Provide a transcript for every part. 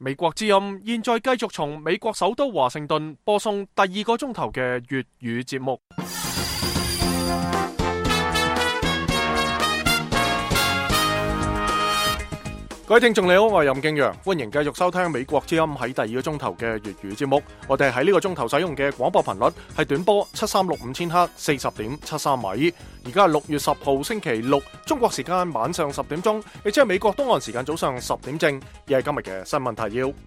美國之音現在繼續從美國首都華盛頓播送第2個鐘頭嘅粵語節目。各位聽眾你好，我係任敬陽，歡迎繼續收聽美國之音喺第2個鐘頭嘅粵語節目。我哋喺呢個鐘頭使用嘅廣播頻率係短波7365000赫40.73米。而家係6月10號星期六，中國時間晚上10點鐘，亦即係美國東岸時間早上10點正。而係今日嘅新聞提要。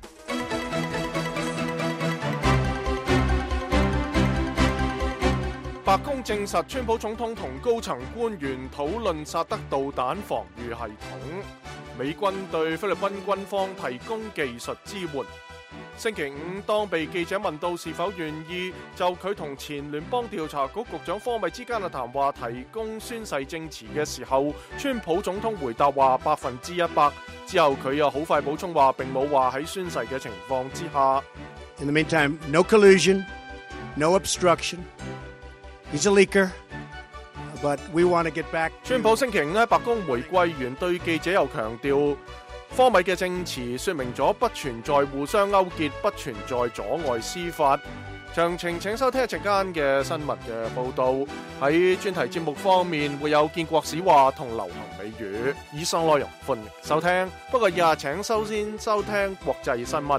白宮證實，川普總統同高層官員討論薩德導彈防禦系統。美軍對菲律賓軍方提供技術支援。星期五，當被記者問到是否願意就佢同前聯邦調查局局長科米之間嘅談話提供宣誓證詞嘅時候，川普總統回答話100%。之後佢又好快補充話並冇話喺宣誓嘅情況之下。 In the meantime, no collusion, no obstruction. He's a leaker.But we want to get back. 川普星期五喺白宮回歸完，對記者又強調，科米嘅證詞說明咗不存在互相勾結，不存在阻礙司法。詳情請收聽一陣間嘅新聞嘅報道。喺專題節目方面會有建國史話同流行美語，以上內容歡迎收聽。不過以下請先收聽國際新聞。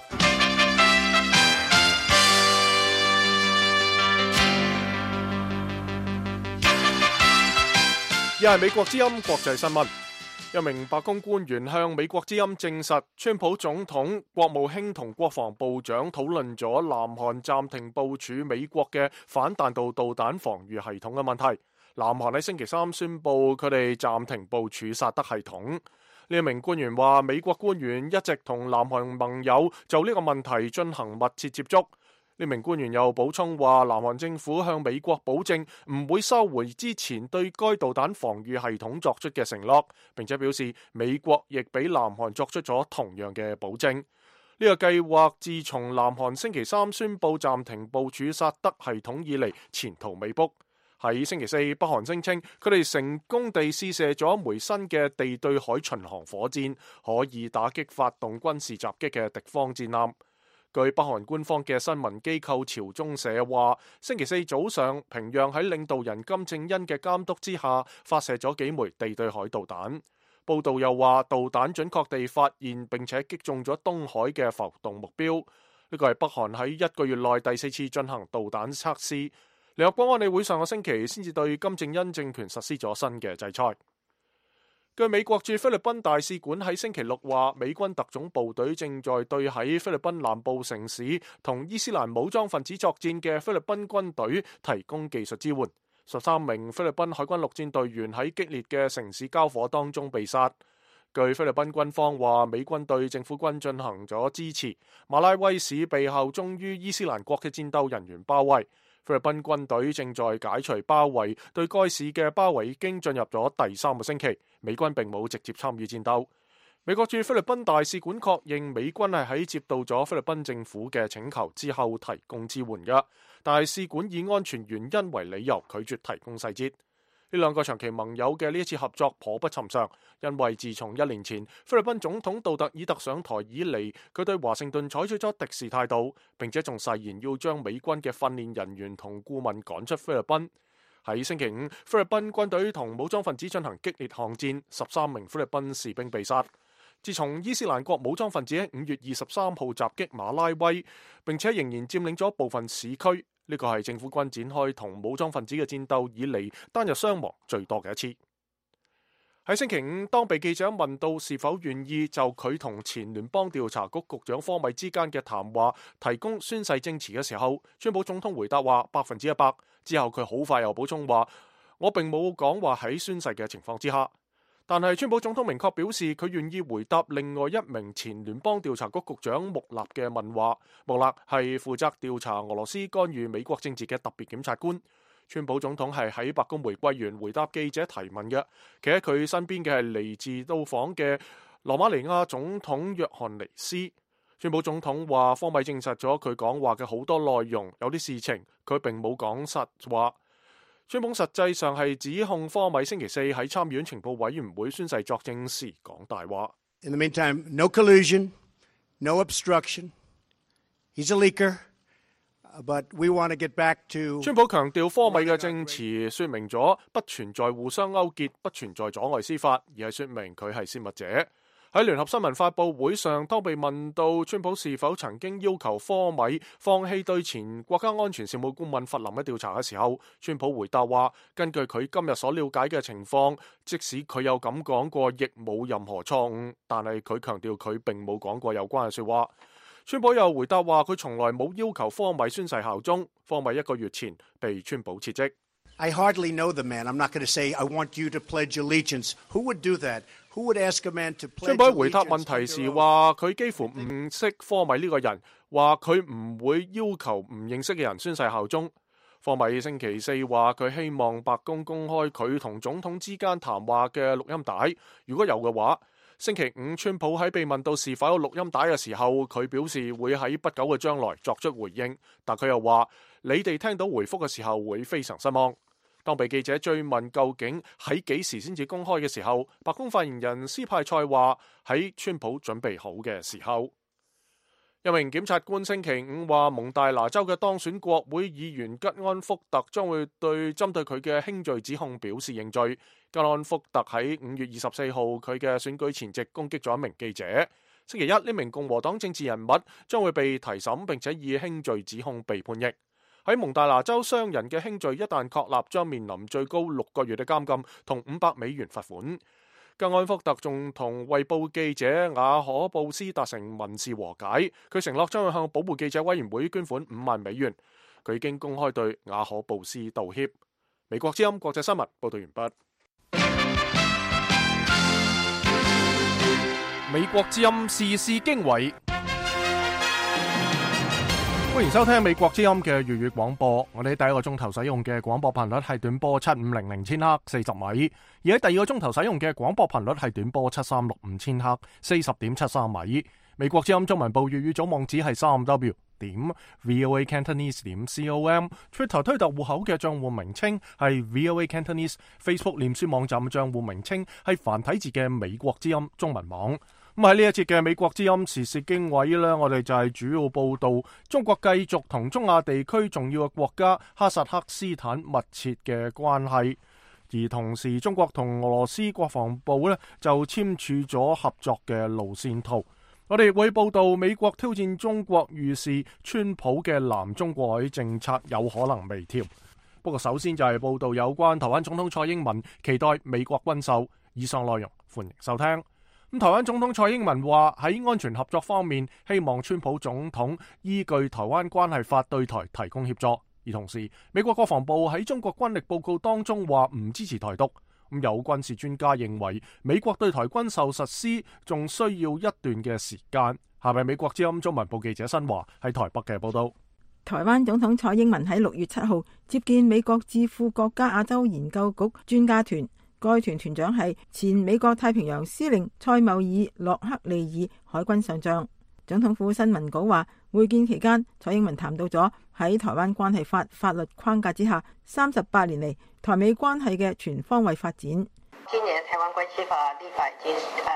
又係美國之音國際新聞。一名白宮官員向美國之音證實，川普總統、國務卿同國防部長討論咗南韓暫停部署美國嘅反彈道導彈防禦系統嘅問題。南韓喺星期三宣布佢哋暫停部署薩德系統。呢一名官員話，美國官員一直同南韓盟友就呢個問題進行密切接觸。呢名官員又補充話，南韓政府向美國保證唔會收回之前對該導彈防禦系統作出嘅承諾，並且表示美國亦俾南韓作出咗同樣嘅保證。呢個計劃自從南韓星期三宣布暫停部署薩德系統以嚟，前途未卜。喺星期四，北韓聲稱佢哋成功地試射咗一枚新嘅地對海巡航火箭，可以打擊發動軍事襲擊嘅敵方戰艦。據北韓官方嘅新聞機構朝中社話，星期四早上，平壤喺領導人金正恩嘅監督之下，發射咗幾枚地對海導彈。報道又話，導彈準確地發現並且擊中咗東海嘅浮動目標。呢個係北韓喺1個月內第4次進行導彈測試。聯合國安理會上個星期先至對金正恩政權實施咗新嘅制裁。據美國駐菲律賓大使館喺星期六話，美軍特種部隊正在對喺菲律賓南部城市同伊斯蘭武裝分子作戰嘅菲律賓軍隊提供技術支援。13名菲律賓海軍陸戰隊員喺激烈嘅城市交火當中被殺。據菲律賓軍方話，美軍對政府軍進行咗支持。馬拉威市被效忠於伊斯蘭國嘅戰鬥人員包圍。菲律賓軍隊正在解除包圍，對該市嘅包圍已經進入咗第3個星期。美軍並冇直接參與戰鬥。美國駐菲律賓大使館確認，美軍係喺接到咗菲律賓政府嘅請求之後提供支援嘅，但係使館以安全原因為理由拒絕提供細節。呢兩個長期盟友嘅呢一次合作頗不尋常，因為自從1年前菲律賓總統杜特爾特上台以嚟，佢對華盛頓採取咗敵視態度，並且仲誓言要將美軍嘅訓練人員同顧問趕出菲律賓。喺星期五，菲律賓軍隊同武裝分子進行激烈巷戰，13名菲律賓士兵被殺。自從伊斯蘭國武裝分子喺5月23號襲擊馬拉威，並且仍然佔領咗部分市區。呢個係政府軍展開同武裝分子嘅戰鬥以嚟單日傷亡最多嘅一次。喺星期五，當被記者問到是否願意就佢同前聯邦調查局局長科米之間嘅談話提供宣誓證詞嘅時候，川普總統回答話100%。之後佢好快又補充話，我並冇講話喺宣誓嘅情況之下。但係川普總統明確表示，佢願意回答另外一名前聯邦調查局局長穆納嘅問話。穆納係負責調查俄羅斯干預美國政治嘅特別檢察官。川普總統係喺白宮回歸完回答記者提問嘅，企喺佢身邊嘅係嚟自到訪嘅羅馬尼亞總統約翰尼斯。川普總統話，科米證實咗佢講話嘅好多內容，有啲事情佢並冇講實話。川普實際上係指控科米星期四喺參議院情報委員會宣誓作證時講大話。 In the meantime, no collusion, no obstruction. He's a leaker, but we want to get back to... 川普強調科米嘅證詞說明咗不存在互相勾結，不存在阻礙司法，而係說明佢係泄密者。喺聯合新聞發佈會上，當被問到川普是否曾經要求科米放棄對前國家安全事務顧問弗林嘅調查嘅時候，川普回答話：根據佢今日所了解嘅情況，即使佢有咁講過，亦冇任何錯誤。但係佢強調佢並冇講過有關嘅說話。川普又回答話：佢從來冇要求科米宣誓效忠。科米1個月前被川普撤職。 I hardly know the man. I'm not going to say I want you to pledge allegiance. Who would do that? Who would ask a man to pledge allegiance? 川普回答問題時話：佢幾乎唔識科米呢個人，話佢唔會要求唔認識嘅人宣誓效忠。科米星期四話佢希望白宮公開佢同總統之間談話嘅錄音帶，如果有嘅話。星期五，川普喺被問到是否有錄音帶嘅時候，佢表示會喺不久嘅將來作出回應，但佢又話：你哋聽到回覆嘅時候會非常失望。當被記者追問究竟喺幾時先至公開嘅時候，白宮發言人斯派塞話：喺川普準備好嘅時候。一名檢察官星期五話，蒙大拿州嘅當選國會議員吉安福特將會針對佢嘅輕罪指控表示認罪。吉安福特喺5月24號佢嘅選舉前夕攻擊咗一名記者。星期一，呢名共和黨政治人物將會被提審，並且以輕罪指控被判役。喺蒙大拿州，商人嘅輕罪一旦確立，將面臨最高6個月嘅監禁同$500罰款。吉安福特仲同衛報記者雅可布斯達成民事和解，佢承諾將會向保護記者委員會捐款$5萬。佢已經公開對雅可布斯道歉。美國之音國際新聞報道完畢。美國之音時事經緯，歡迎收聽美國之音嘅粵語廣播。我哋第一個鐘頭使用嘅廣播頻率係短波7500千赫40米，而喺第二個鐘頭使用嘅廣播頻率係短波7365千赫40.73米。美國之音中文部粵語總網址係3w.voacantonese.com， Twitter 推特戶口嘅賬戶名稱係 VOA Cantonese， Facebook 臉書網站賬戶名稱係繁體字嘅美國之音中文網。咁喺呢一節嘅美國之音時事經緯呢，我哋就係主要報道中國繼續同中亞地區重要嘅國家哈薩克斯坦密切嘅關係，而同時中國同俄羅斯國防部呢就簽署咗合作嘅路線圖。我哋會報道美國挑戰中國預示川普嘅南中國海政策有可能微調。不過首先就係報道有關台灣總統蔡英文期待美國軍售。以上內容歡迎收聽。台灣總統蔡英文話喺安全合作方面，希望川普總統依據台灣關係法對台提供協助。而同時，美國國防部喺中國軍力報告當中話唔支持台獨。有軍事專家認為，美國對台軍售實施仲需要一段嘅時間。下面美國之音中文部記者新華喺台北嘅報道。 台灣總統蔡英文喺6月7號接見美國智庫國家亞洲研究局專家團。該團團長係前美國太平洋司令塞繆爾洛克利爾海軍上將。總統府新聞稿話，會見期間，蔡英文談到咗喺台灣關係法法律框架之下38年嚟台美關係嘅全方位發展。 今年台灣關係法立法已經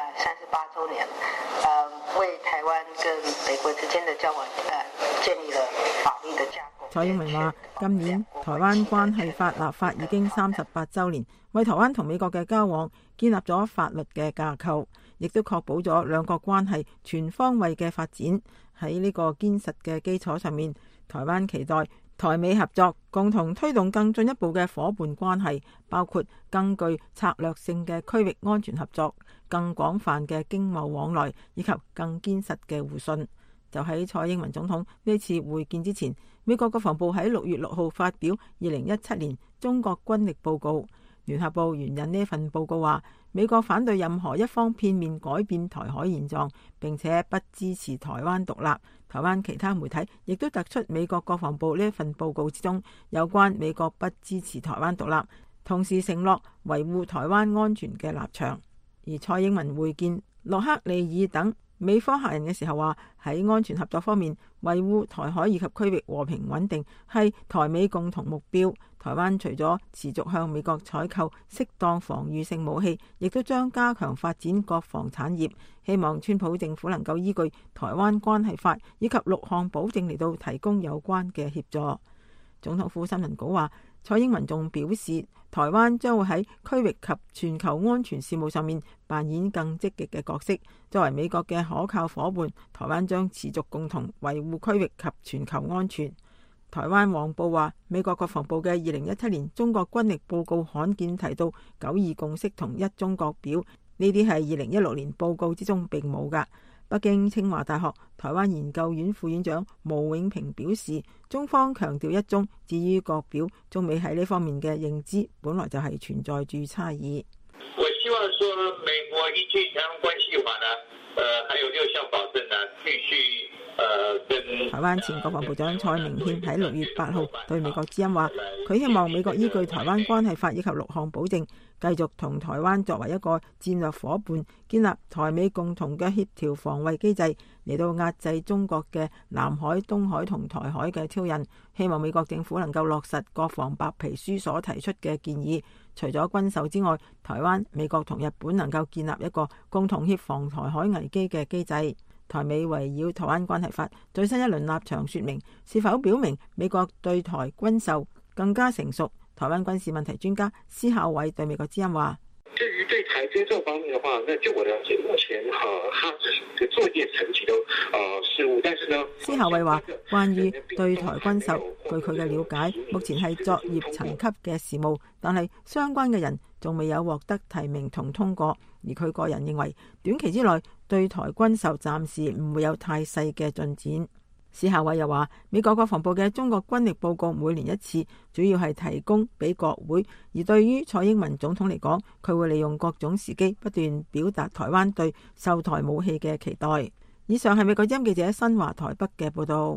38週年，為台灣跟美國之間的交往建立了法律的架構。 蔡英文話，今年台灣關係法立法已經38週年，為台灣同美國嘅交往建立咗法律嘅架構，亦都確保咗兩國關係全方位嘅發展。喺呢個堅實嘅基礎上面，台灣期待台美合作，共同推動更進一步嘅夥伴關係，包括更具策略性嘅區域安全合作、更廣泛嘅經貿往來，以及更堅實嘅互信。就喺蔡英文總統呢次會見之前，美國國防部喺6月6號發表2017年中國軍力報告。聯合報援引呢份報告話，美國反對任何一方片面改變台海現狀，並且不支持台灣獨立。台灣其他媒體亦都突出美國國防部呢份報告之中有關美國不支持台灣獨立，同時承諾維護台灣安全嘅立場。而蔡英文會見洛克利爾等美方客人嘅時候話，喺安全合作方面，維護台海以及區域和平穩定係台美共同目標。台灣除咗持續向美國採購適當防禦性武器，亦都將加強發展國防產業。希望川普政府能夠依據《台灣關係法》以及6項保證嚟到提供有關嘅協助。總統府新聞稿話，蔡英文仲表示，台灣將會喺區域及全球安全事務上面扮演更積極嘅角色。作為美國嘅可靠夥伴，台灣將持續共同維護區域及全球安全。台灣黃報話，美國國防部嘅2017年中國軍力報告罕見提到9·2共識同一中國表，呢啲係2016年報告之中並冇㗎。北京清華大學台灣研究院副院長毛永平表示，中方強調一中，至於國表，中美喺呢方面嘅認知本來就係存在住差異。 我希望說美國依據台灣關係法呢，還有6項保證呢，繼續台灣前國防部長蔡明憲喺6月8號對美國之音話，佢希望美國依據台灣關係法以及6項保證，繼續同台灣作為一個戰略夥伴，建立台美共同嘅協調防衛機制，嚟到壓制中國嘅南海、東海同台海嘅挑釁。希望美國政府能夠落實國防白皮書所提出嘅建議，除咗軍售之外，台灣、美國同日本能夠建立一個共同協防台海危機嘅機制。台美圍繞台灣關係法最新一輪立場說明，是否表明美國對台軍售更加成熟？台灣軍事問題專家施孝偉對美國之音話： 至於對台軍售方面嘅話，那據我了解，目前他嘅作業成績都事務，但是呢， 施孝偉話，關於對台軍售，據佢嘅了解，目前係作業層級嘅事務，但係相關嘅人仲未有獲得提名同通過。而佢個人認為，短期之內對台軍售暫時唔會有太細嘅進展。施孝偉又話，美國國防部嘅中國軍力報告每年一次，主要係提供俾國會。而對於蔡英文總統嚟講，佢會利用各種時機不斷表達台灣對售台武器嘅期待。以上係美國之音記者新華台北嘅報道。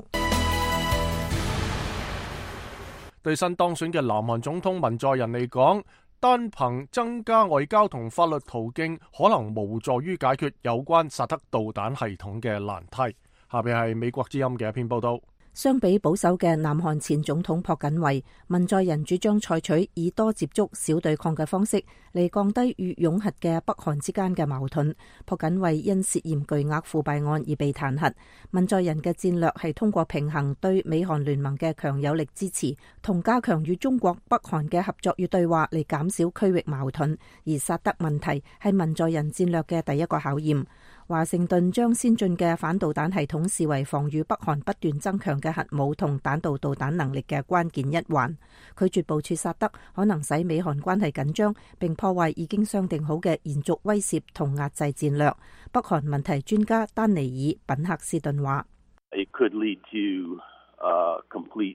對新當選嘅南韓總統文在寅嚟講，單憑增加外交同法律途徑，可能無助於解決有關薩德導彈系統嘅難題。下邊係美國之音嘅一篇報道。 相比保守嘅南韓前總統朴槿惠，文在寅主張採取以多接觸、少對抗嘅方式嚟降低與擁核嘅北韓之間嘅矛盾。朴槿惠因涉嫌巨額腐敗案而被彈劾。文在寅嘅戰略係通過平衡對美韓聯盟嘅強有力支持，同加強與中國、北韓嘅合作與對話嚟減少區域矛盾。而薩德問題係文在寅戰略嘅第一個考驗。華盛頓將先進嘅反導彈系統視為防禦北韓不斷增強嘅核武同彈道導彈能力嘅關鍵一環，拒絕部署薩德可能使美韓關係緊張，並破壞已經商定好嘅延續威懾同壓制戰略。北韓問題專家丹尼爾·品克斯頓話： It could lead to complete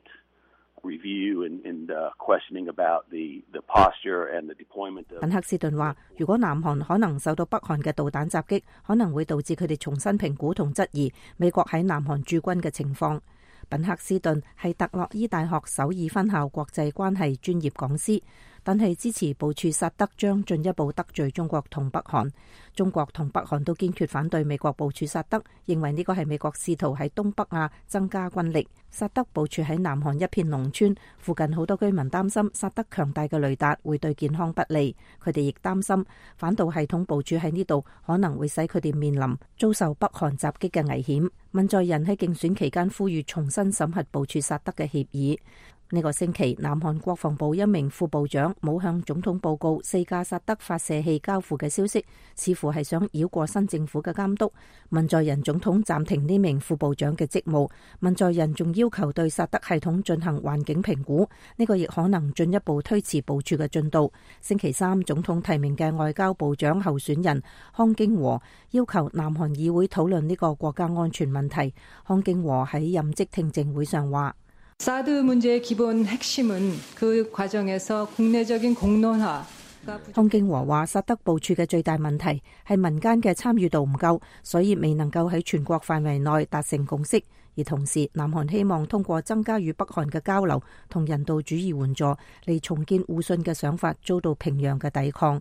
review and questioning about the posture and the deployment of。 品克斯頓話，如果南韓可能受到北韓嘅導彈襲擊，可能會導致佢哋重新評估同質疑美國喺南韓駐軍嘅情況。品克斯頓係特洛伊大學首爾分校國際關係專業講師，但係支持部署薩德將進一步得罪中國同北韓。中國同北韓都堅決反對美國部署薩德，認為呢個係美國試圖喺東北亞增加軍力。薩德部署喺南韓一片農村，附近好多居民擔心薩德強大嘅雷達會對健康不利。佢哋亦擔心反導系統部署喺呢度可能會使佢哋面臨遭受北韓襲擊嘅危險。文在寅喺競選期間呼籲重新審核部署薩德嘅協議。呢個星期，南韓國防部一名副部長冇向總統報告4架薩德發射器交付嘅消息，似乎係想繞過新政府嘅監督。文在寅總統暫停呢名副部長嘅職務。文在寅仲要求對薩德系統進行環境評估，呢個亦可能進一步推遲部署嘅進度。星期三，總統提名嘅外交部長候選人康京和要求南韓議會討論呢個國家安全問題。康京和喺任職聽證會上話： 사드 문제의 기본 핵심은 그 과정에서 국내적인 공론화。 康京和話，薩德部署嘅最大問題係民間嘅參與度唔夠，所以未能夠喺全國範圍內達成共識。而同時，南韓希望通過增加與北韓嘅交流同人道主義援助嚟重建互信嘅想法遭到平壤嘅抵抗。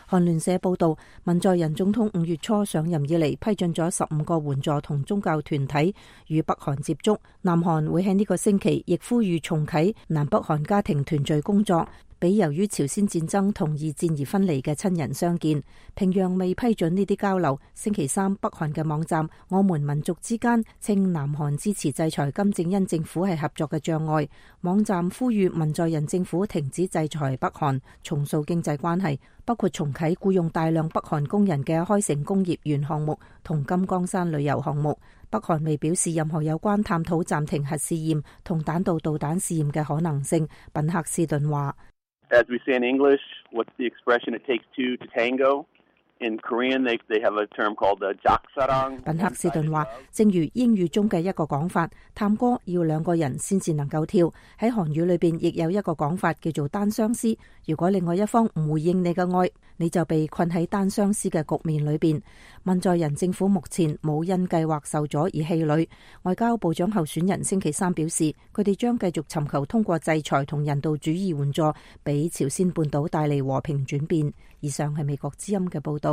韓聯社報道，文在寅總統5月初上任以嚟批准咗15個援助同宗教團體與北韓接觸。南韓會喺呢個星期亦呼籲重啟南北韓家庭團聚工作，俾由於朝鮮戰爭同二戰而分離嘅親人相見。平壤未批准呢啲交流。星期三，北韓嘅網站我們民族之間稱南韓支持制裁金正恩政府係合作嘅障礙。網站呼籲文在寅政府停止制裁北韓，重塑經濟關係，包括重啟僱用大量北韓工人嘅開城工業園項目同金剛山旅遊項目。北韓未表示任何有關探討暫停核試驗同彈道導彈試驗嘅可能性。賓克斯頓話 ：As we say in English, what's the expression? It takes two to tango. In Korean, they have a term called jaksarang. 賓克斯頓話，正如英語中嘅一個講法，探戈要兩個人先至能夠跳。喺韓語裏邊亦有一個講法叫做單相思。如果另外一方唔回應你嘅愛，你就被困喺單相思嘅局面裏邊。文在寅政府目前冇因計劃受阻而氣餒。外交部長候選人星期三表示，佢哋將繼續尋求通過制裁同人道主義援助，俾朝鮮半島帶嚟和平轉變。以上係美國之音嘅報道。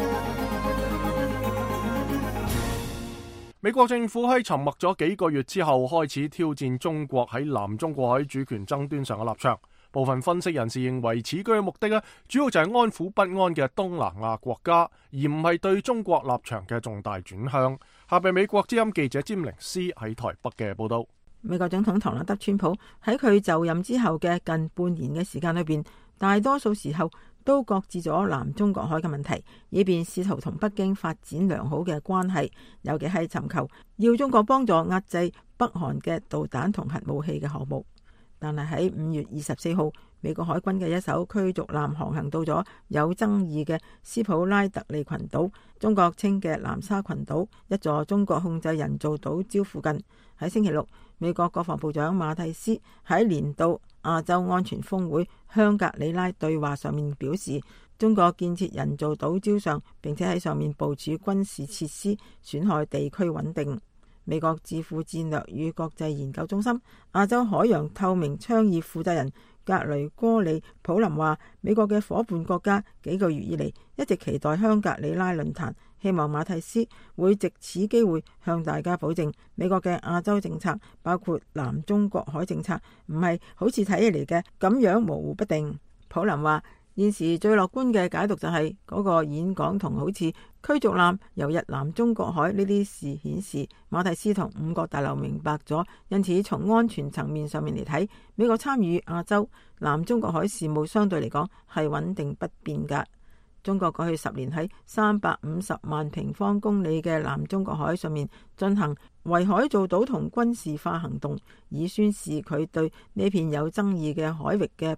美國政府喺沉默咗幾個月之後，開始挑戰中國喺南中國海主權爭端上嘅立場。部分分析人士認為，此舉嘅目的主要就係安撫不安嘅東南亞國家，而唔係對中國立場嘅重大轉向。下邊美國之音記者詹寧斯喺台北嘅報道。 美國總統唐納德川普喺佢就任之後嘅近半年嘅時間裏邊，大多數時候都擱置咗南中國海嘅問題，以便試圖同北京發展良好嘅關係，尤其係尋求要中國幫助壓制北韓嘅導彈同核武器嘅項目。但係喺5月24號，美國海軍嘅一艘驅逐艦航行到咗有爭議嘅斯普拉特利群島，中國稱嘅南沙群島，一座中國控制人造島礁附近。喺星期六，美國國防部長馬蒂斯喺年度亞洲安全峰會香格里拉對話上面表示，中國建設人造島礁上，並且喺上面部署軍事設施，損害地區穩定。美國智庫戰略與國際研究中心亞洲海洋透明倡議負責人格雷戈里普林話，美國嘅夥伴國家幾個月以嚟一直期待香格里拉論壇，希望馬蒂斯會藉此機會向大家保證，美國嘅亞洲政策，包括南中國海政策，唔係好似睇起嚟嘅咁樣模糊不定。普林話，現時最樂觀嘅解讀就係嗰個演講同好似驅逐艦游入南中國海呢啲事顯示，馬蒂斯同五角大樓明白咗，因此從安全層面上面嚟睇，美國參與亞洲南中國海事務相對嚟講係穩定不變㗎。中國過去10年喺350萬平方公里嘅南中國海上面進行圍海造島同軍事化行動，以宣示佢對呢片有爭議嘅海域嘅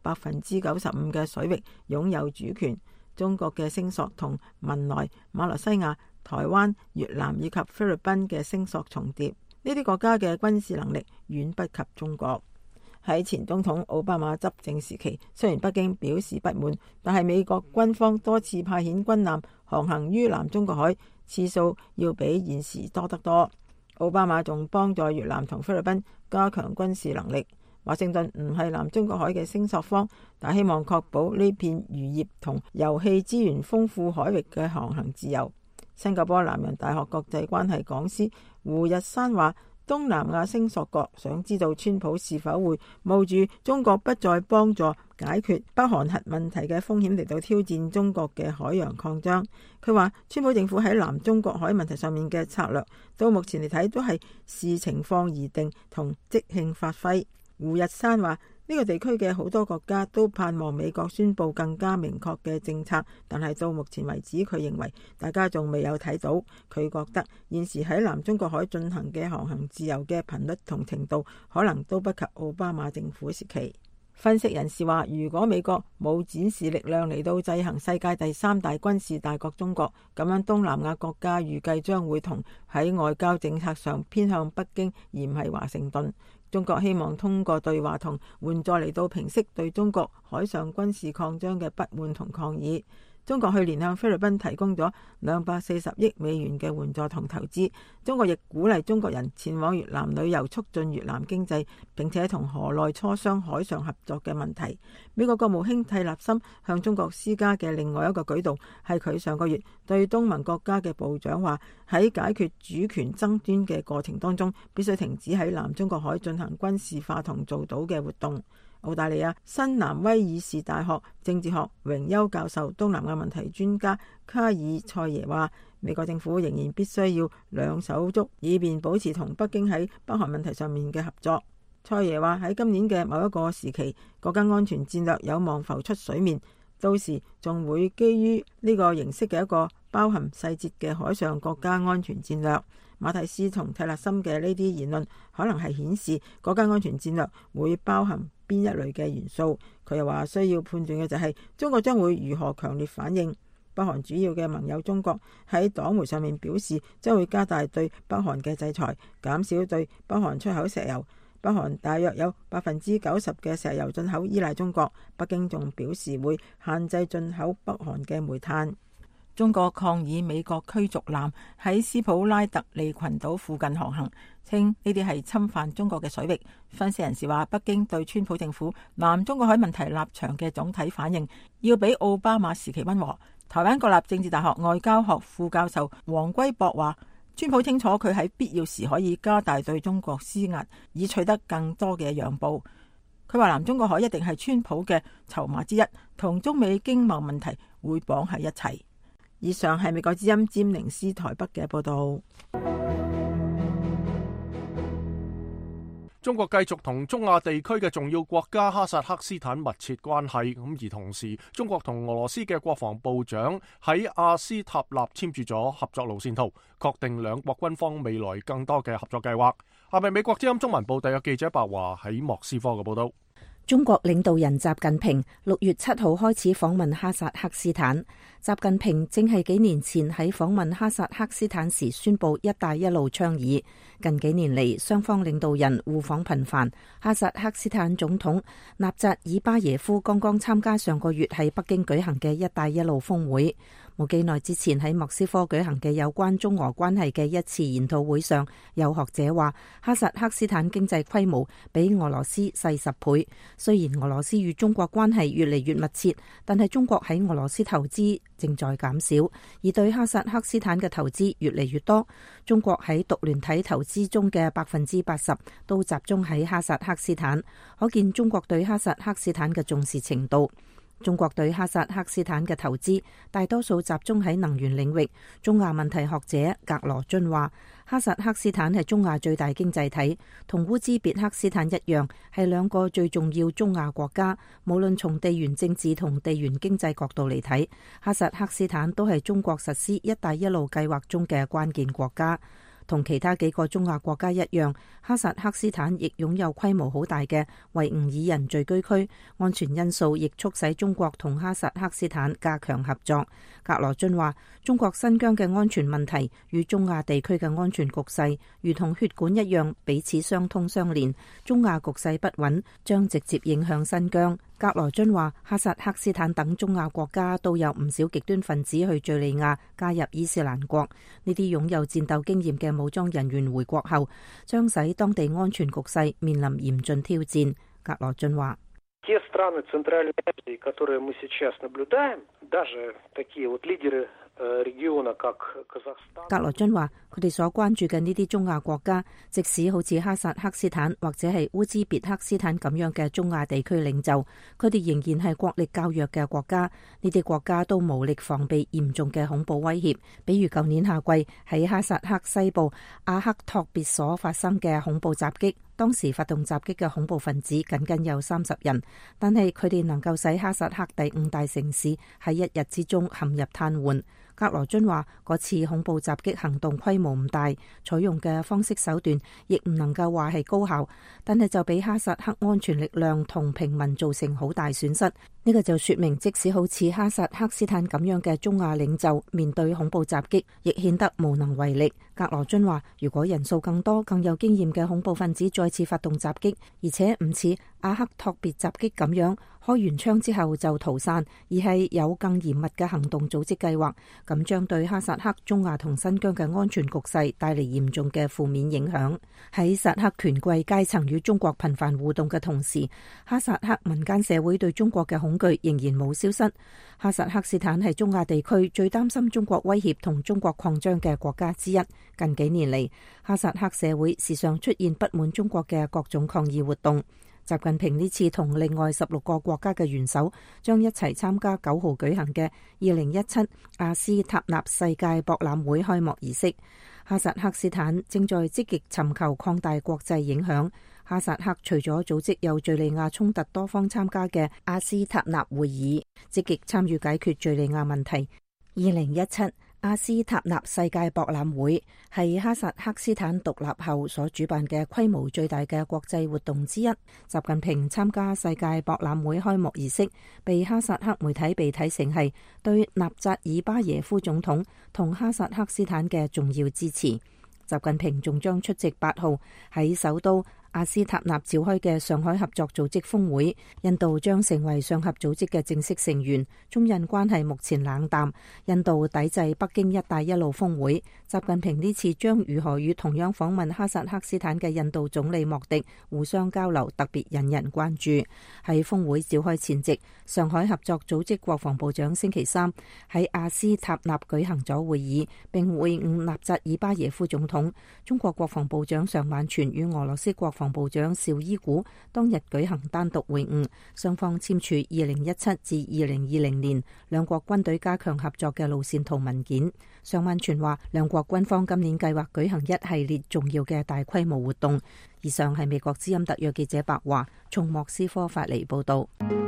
95%嘅水域擁有主權。中國嘅聲索同文萊、馬來西亞、台灣、越南以及菲律賓嘅聲索重疊，呢啲國家嘅軍事能力遠不及中國。喺前總統奧巴馬執政時期，雖然北京表示不滿，但係美國軍方多次派遣軍艦航行於南中國海，次數要比現時多得多。奧巴馬仲幫助越南同菲律賓加強軍事能力。華盛頓唔係南中國海嘅聲索方，但希望確保呢片漁業同油氣資源豐富海域嘅航行自由。新加坡南洋大學國際關係講師胡日山話，東南亞聲索國想知道川普是否會冒住中國不再幫助解決北韓核問題嘅風險嚟到挑戰中國嘅海洋擴張。佢話川普政府喺南中國海問題上面嘅策略，到目前嚟睇都係視情況而定同即興發揮。胡日山話，呢個地區嘅好多國家都盼望美國宣布更加明確嘅政策，但係到目前為止，佢認為大家仲未有睇到。佢覺得現時喺南中國海進行嘅航行自由嘅頻率同程度，可能都不及奧巴馬政府時期。分析人士話，如果美國冇展示力量嚟到制衡世界第3大軍事大國中國，咁樣東南亞國家預計將會同喺外交政策上偏向北京，而唔係華盛頓。中國希望通過對話同援助嚟到平息對中國海上軍事擴張嘅不滿同抗議。 中國去年向菲律賓提供咗240億美元嘅援助同投資。中國亦鼓勵中國人前往越南旅遊，促進越南經濟，並且同河內磋商海上合作嘅問題。美國國務卿蒂勒森向中國施加嘅另外一個舉動，係佢上個月對東盟國家嘅部長話，喺解決主權爭端嘅過程當中，必須停止喺南中國海進行軍事化同造島嘅活動。澳大利亞新南威爾士大學政治學榮休教授、東南亞問題專家卡爾塞耶話，美國政府仍然必須要兩手捉，以便保持同北京喺北韓問題上面嘅合作。塞耶話喺今年嘅某一個時期，國家安全戰略有望浮出水面，到時仲會基於呢個形式嘅一個包含細節嘅海上國家安全戰略。馬蒂斯同蒂勒森嘅呢啲言論可能係顯示國家安全戰略會包含邊一類嘅元素。佢又話需要判斷嘅就係中國將會如何強烈反應。北韓主要嘅盟友中國喺黨媒上面表示，將會加大對北韓嘅制裁，減少對北韓出口石油。北韓大約有90%嘅石油進口依賴中國。北京仲表示會限制進口北韓嘅煤炭。中國抗議美國驅逐艦喺斯普拉特利群島附近航行，稱呢啲係侵犯中國嘅水域。分析人士話，北京對川普政府南中國海問題立場嘅總體反應要比奧巴馬時期溫和。台灣國立政治大學外交學副教授黃歸博話，川普清楚佢喺必要時可以加大對中國施壓，以取得更多嘅讓步。佢話南中國海一定係川普嘅籌碼之一，同中美經貿問題會綁喺一齊。以上係美國之音詹寧斯台北嘅報道。 中國繼續同中亞地區嘅重要國家哈薩克斯坦密切關係，咁而同時，中國同俄羅斯嘅國防部長喺阿斯塔納簽署咗合作路線圖，確定兩國軍方未來更多嘅合作計劃。下面美國之音中文部特約記者白華喺莫斯科嘅報道。 中國領導人習近平6月7號開始訪問哈薩克斯坦。習近平正係幾年前喺訪問哈薩克斯坦時宣布一帶一路倡議。近幾年嚟，雙方領導人互訪頻繁。哈薩克斯坦總統納扎爾巴耶夫剛剛參加上個月喺北京舉行嘅一帶一路峰會。冇幾耐之前喺莫斯科舉行嘅有關中俄關係嘅一次研討會上，有學者話哈薩克斯坦經濟規模比俄羅斯細10倍。雖然俄羅斯與中國關係越嚟越密切，但係中國喺俄羅斯投資正在減少，而對哈薩克斯坦嘅投資越嚟越多。中國喺獨聯體投資中嘅80%都集中喺哈薩克斯坦，可見中國對哈薩克斯坦嘅重視程度。中國對哈薩克斯坦嘅投資大多數集中喺能源領域。中亞問題學者格羅津話，哈薩克斯坦係中亞最大經濟體，同烏茲別克斯坦一樣，係兩個最重要中亞國家。無論從地緣政治同地緣經濟角度嚟睇，哈薩克斯坦都係中國實施一帶一路計劃中嘅關鍵國家。同其他幾個中亞國家一樣，哈薩克斯坦亦擁有規模好大嘅維吾爾人聚居區，安全因素亦促使中國同哈薩克斯坦加強合作。格羅津話，中國新疆嘅安全問題與中亞地區嘅安全局勢如同血管一樣，彼此相通相連。中亞局勢不穩，將直接影響新疆。格羅津話，哈薩克斯坦等中亞國家都有唔少極端分子去敘利亞加入伊斯蘭國，呢啲擁有戰鬥經驗嘅武裝人員回國後，將使當地安全局勢面臨嚴峻挑戰。格羅津話，格羅津話，佢哋所關注嘅呢啲中亞國家，即使好似哈薩克斯坦或者係烏茲別克斯坦咁樣嘅中亞地區領袖，佢哋仍然係國力較弱嘅國家。呢啲國家都無力防備嚴重嘅恐怖威脅，比如舊年夏季喺哈薩克西部阿克托別所發生嘅恐怖襲擊。當時發動襲擊嘅恐怖分子僅有30人，但係佢哋能夠使哈薩克第5大城市喺一日之中陷入癱瘓。格羅津話，嗰次恐怖襲擊行動規模唔大，採用嘅方式手段亦唔能夠話係高效，但係就俾哈薩克安全力量同平民造成好大損失。呢個就說明，即使好似哈薩克斯坦咁樣嘅中亞領袖面對恐怖襲擊，亦顯得無能為力。格羅津話，如果人數更多、更有經驗嘅恐怖分子再次發動襲擊，而且唔似阿克托別襲擊咁樣開完槍之後就逃散，而係有更嚴密嘅行動組織計劃，咁將對哈薩克、中亞同新疆嘅安全局勢帶嚟嚴重嘅負面影響。喺薩克權貴階層與中國頻繁互動嘅同時，哈薩克民間社會對中國嘅恐懼仍然冇消失。哈薩克斯坦係中亞地區最擔心中國威脅同中國擴張嘅國家之一。近幾年嚟，哈薩克社會時常出現不滿中國嘅各種抗議活動。習近平呢次同另外16個國家嘅元首將一齊參加9號舉行嘅2017阿斯塔納世界博覽會開幕儀式。哈薩克斯坦正在積極尋求擴大國際影響。哈薩克除咗組織有敘利亞衝突多方參加嘅阿斯塔納會議，積極參與解決敘利亞問題。2017阿斯塔納世界博覽會係哈薩克斯坦獨立後所主辦嘅規模最大嘅國際活動之一。習近平參加世界博覽會開幕儀式，被哈薩克媒體被睇成係對納扎爾巴耶夫總統同哈薩克斯坦嘅重要支持。習近平仲將出席8號喺首都阿斯塔納召開嘅上海合作組織峰會，印度將成為上合組織嘅正式成員。中印關係目前冷淡，印度抵制北京一帶一路峰會。習近平呢次將如何與同樣訪問哈薩克斯坦嘅印度總理莫迪互相交流，特別引人關注。喺峰會召開前夕，上海合作組織國防部長星期三喺阿斯塔納舉行咗會議，並會晤納扎爾巴耶夫總統。中國國防部長尚晚全與俄羅斯國防部長紹伊古當日舉行單獨會晤，雙方簽署2017至2020年兩國軍隊加強合作嘅路線圖文件。尚晚全話，兩國軍方今年計劃舉行一系列重要嘅大規模活動。以上係美國之音特約記者白華從莫斯科發嚟報道。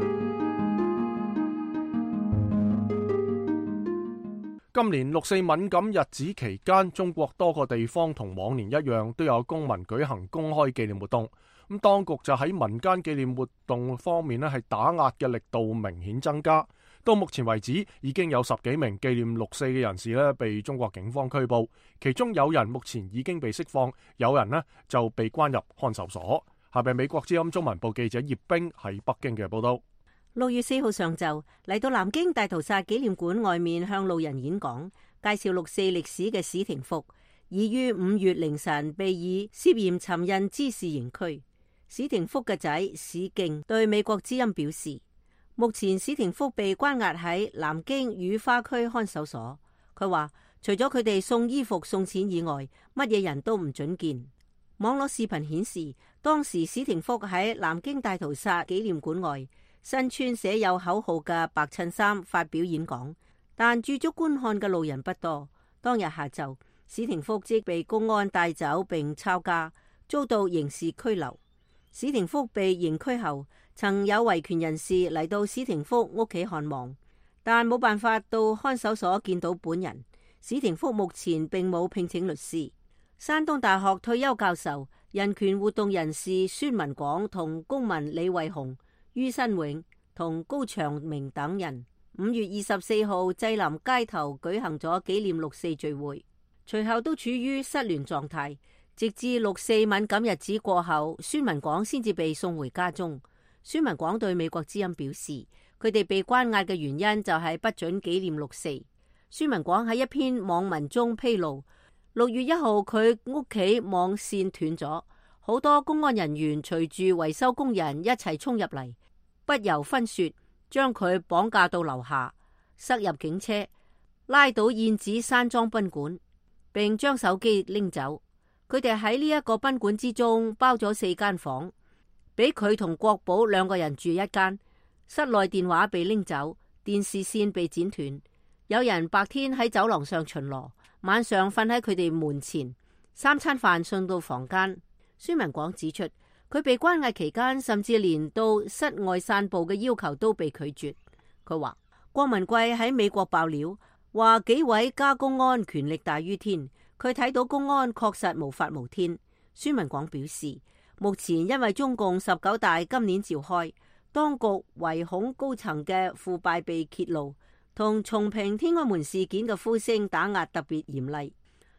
今年6.4敏感日子期間，中國多個地方同往年一樣都有公民舉行公開紀念活動。咁當局就喺民間紀念活動方面咧，係打壓嘅力度明顯增加。到目前為止，已經有10幾名紀念6.4嘅人士咧被中國警方拘捕，其中有人目前已經被釋放，有人咧就被關入看守所。下邊美國之音中文部記者葉冰喺北京嘅報道。 6月4號上晝嚟到南京大屠殺紀念館外面向路人演講，介紹6.4歷史嘅史廷福，已於5月凌晨被以涉嫌尋釁滋事刑拘。史廷福嘅仔史敬對美國之音表示，目前史廷福被關押喺南京雨花區看守所。佢話除咗佢哋送衣服送錢以外，乜嘢人都唔准見。網絡視頻顯示，當時史廷福喺南京大屠殺紀念館外身穿寫有口號嘅白襯衫發表演講，但駐足觀看嘅路人不多。當日下晝，史廷福即被公安帶走並抄家，遭到刑事拘留。史廷福被刑拘後，曾有維權人士嚟到史廷福屋企看望，但冇辦法到看守所見到本人。史廷福目前並冇聘請律師。山東大學退休教授、人權活動人士孫文廣同公民李惠雄、于新永同高長明等人5月24號濟南街頭舉行咗紀念6.4聚會，隨後都處於失聯狀態，直至6.4敏感日子過後，孫文廣先至被送回家中。孫文廣對美國之音表示，佢哋被關押嘅原因就係不准紀念6.4。孫文廣喺一篇網文中披露，6月1號佢屋企網線斷咗，好多公安人員隨住維修工人一齊衝入嚟，不由分說將佢綁架到樓下，塞入警車，拉到燕子山莊賓館，並將手機拎走。佢哋喺呢一個賓館之中包咗4間房，俾佢同國寶2個人住一間。室內電話被拎走，電視線被剪斷。有人白天喺走廊上巡邏，晚上瞓喺佢哋門前，3餐飯送到房間。孫文廣指出，佢被關押期間，甚至連到室外散步嘅要求都被拒絕。佢話郭文貴喺美國爆料，話紀委加公安權力大於天，佢睇到公安確實無法無天。孫文廣表示，目前因為中共19大今年召開，當局唯恐高層嘅腐敗被揭露，同重平天安門事件嘅呼聲打壓特別嚴厲。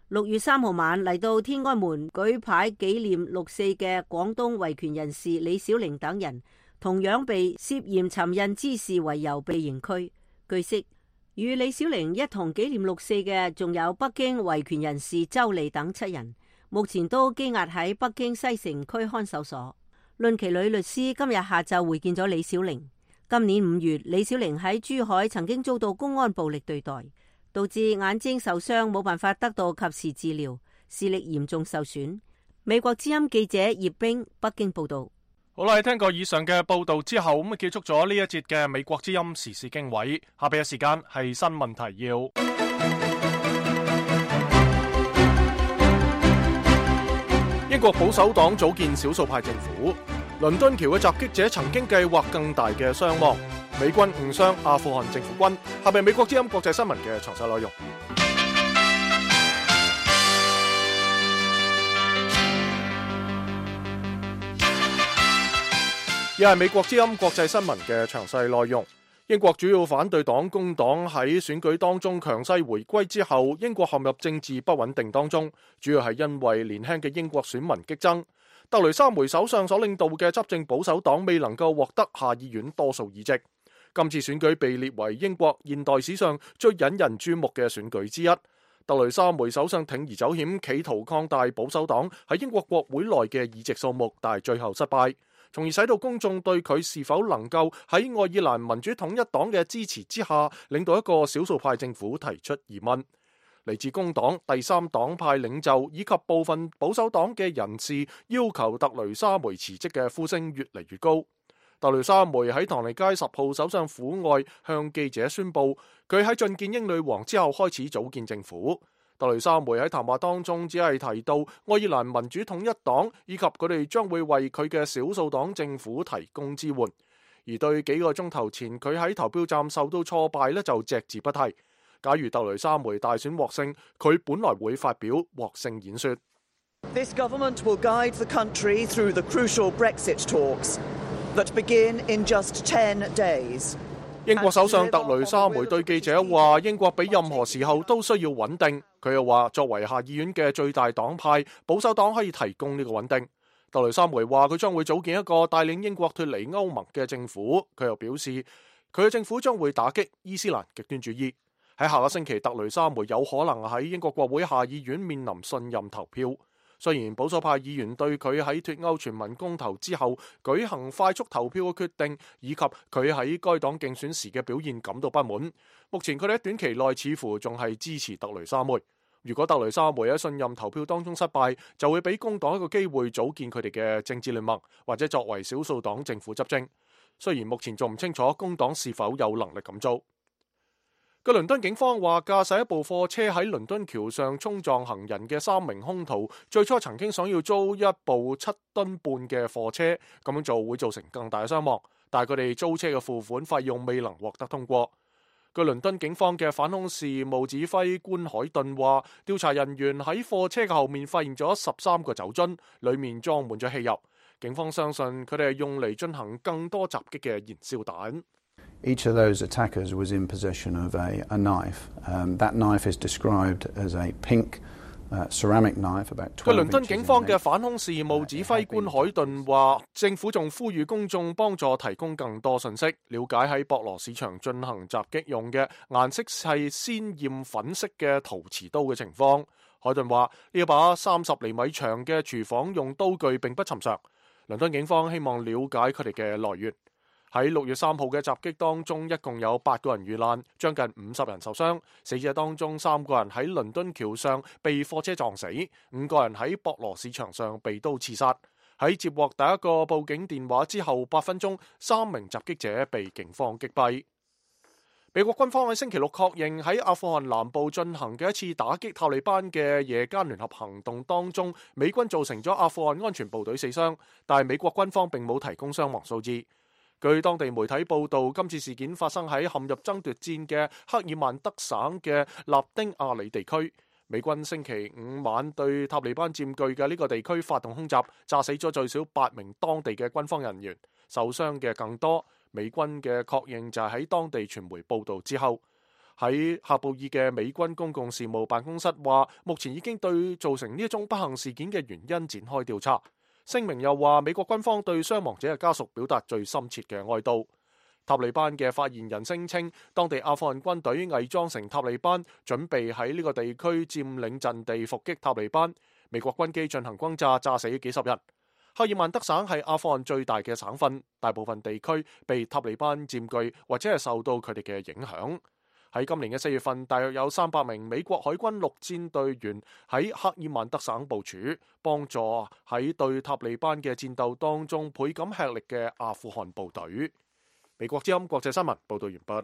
6月3號晚嚟到天安門舉牌紀念6·4嘅廣東維權人士李小玲等人，同樣被涉嫌尋釁滋事為由被刑拘。據悉，與李小玲一同紀念6·4嘅仲有北京維權人士周莉等7人，目前都羈押喺北京西城區看守所。論其女律師今日下晝會見咗李小玲。今年5月，李小玲喺珠海曾經遭到公安暴力對待，導致眼睛受傷，冇辦法得到及時治療，視力嚴重受損。美國之音記者葉冰北京報道。 好啦，聽過以上嘅報道之後，咁結束咗呢一節嘅美國之音時事經緯。下邊嘅時間係新聞提要。英國保守黨組建少數派政府。倫敦橋嘅襲擊者曾經計劃更大嘅傷亡。美軍誤傷阿富汗政府軍。下邊美國之音國際新聞嘅詳細內容。亦係美國之音國際新聞嘅詳細內容。英國主要反對黨工黨喺選舉當中強勢回歸之後，英國陷入政治不穩定當中，主要係因為年輕嘅英國選民激增。特雷莎梅首相所領導嘅執政保守黨未能夠獲得下議院多數議席。今次選舉被列為英國現代史上最引人注目嘅選舉之一。特雷莎梅首相鋌而走險，企圖擴大保守黨喺英國國會內嘅議席數目，但係最後失敗，從而使到公眾對佢是否能夠喺愛爾蘭民主統一黨嘅支持之下領導一個少數派政府提出疑問。嚟自工黨、第三黨派領袖以及部分保守黨嘅人士要求特雷莎梅辭職嘅呼聲越嚟越高。特雷莎梅喺唐尼街10號首相府外向記者宣布，佢喺覲見英女王之後開始組建政府。特雷莎梅喺談話當中只係提到愛爾蘭民主統一黨以及佢哋將會為佢嘅少數黨政府提供支援。而對幾個鐘頭前佢喺投票站受到挫敗呢，就隻字不提。假如特雷莎梅大選獲勝，佢本來會發表獲勝演說。 This government will guide the country through the crucial Brexit talks that begin in just 10 days. 英國首相特雷莎梅對記者話：英國比任何時候都需要穩定。佢又話，作為下議院嘅最大黨派，保守黨可以提供呢個穩定。特雷莎梅話佢將會組建一個帶領英國脫離歐盟嘅政府。佢又表示，佢嘅政府將會打擊伊斯蘭極端主義。喺下個星期，特雷莎梅有可能喺英國國會下議院面臨信任投票。雖然保守派議員對佢喺脫歐全民公投之後舉行快速投票嘅決定，以及佢喺該黨競選時嘅表現感到不滿，目前佢哋喺短期內似乎仲係支持特雷莎梅。如果特雷莎梅喺信任投票當中失敗，就會俾工黨一個機會組建佢哋嘅政治聯盟，或者作為少數黨政府執政。雖然目前仲唔清楚工黨是否有能力咁做。個倫敦警方話，駕駛一部貨車喺倫敦橋上衝撞行人嘅3名兇徒，最初曾經想要租一部7噸半嘅貨車，咁樣做會造成更大嘅傷亡，但係佢哋租車嘅付款費用未能獲得通過。據倫敦警方嘅反恐事務指揮官海頓話，調查人員喺貨車嘅後面發現咗13個酒樽，裡面裝滿咗汽油。警方相信佢哋係用嚟進行更多襲擊嘅燃燒彈。 Each of those attackers was in possession of a knife. That knife is described as a pink ceramic knife, about 12 inches. 據倫敦警方嘅反恐事務指揮官海頓話，政府仲呼籲公眾幫助提供更多信息，了解喺博羅市場進行襲擊用嘅顏色係鮮豔粉色嘅陶瓷刀嘅情況。海頓話，呢一把30厘米長嘅廚房用刀具並不尋常。倫敦警方希望了解佢哋嘅來源。喺6月3號嘅襲擊當中，一共有8個人遇難，將近50人受傷。死者當中3個人喺倫敦橋上被貨車撞死，5個人喺博羅市場上被刀刺殺。喺接獲第一個報警電話之後8分鐘，3名襲擊者被警方擊斃。美國軍方喺星期六確認，喺阿富汗南部進行嘅一次打擊塔利班嘅夜間聯合行動當中，美軍造成咗阿富汗安全部隊4傷，但係美國軍方並冇提供傷亡數字。據當地媒體報道，今次事件發生喺陷入爭奪戰嘅克爾曼德省嘅納丁亞里地區。美軍星期5晚對塔利班佔據嘅呢個地區發動空襲，炸死咗最少8名當地嘅軍方人員，受傷嘅更多。美軍嘅確認就係喺當地傳媒報道之後。 喺喀布爾嘅美軍公共事務辦公室話，目前已經對造成呢一宗不幸事件嘅原因展開調查。聲明又話，美國軍方對傷亡者嘅家屬表達最深切嘅哀悼。塔利班嘅發言人聲稱，當地阿富汗軍隊偽裝成塔利班，準備喺呢個地區佔領陣地伏擊塔利班。美國軍機進行轟炸，炸死幾十人。赫爾曼德省係阿富汗最大嘅省份，大部分地區被塔利班佔據或者係受到佢哋嘅影響。喺今年嘅4月份，大約有300名美國海軍陸戰隊員喺赫爾曼德省部署，幫助喺對塔利班嘅戰鬥當中倍感吃力嘅阿富汗部隊。美國之音國際新聞報道完畢。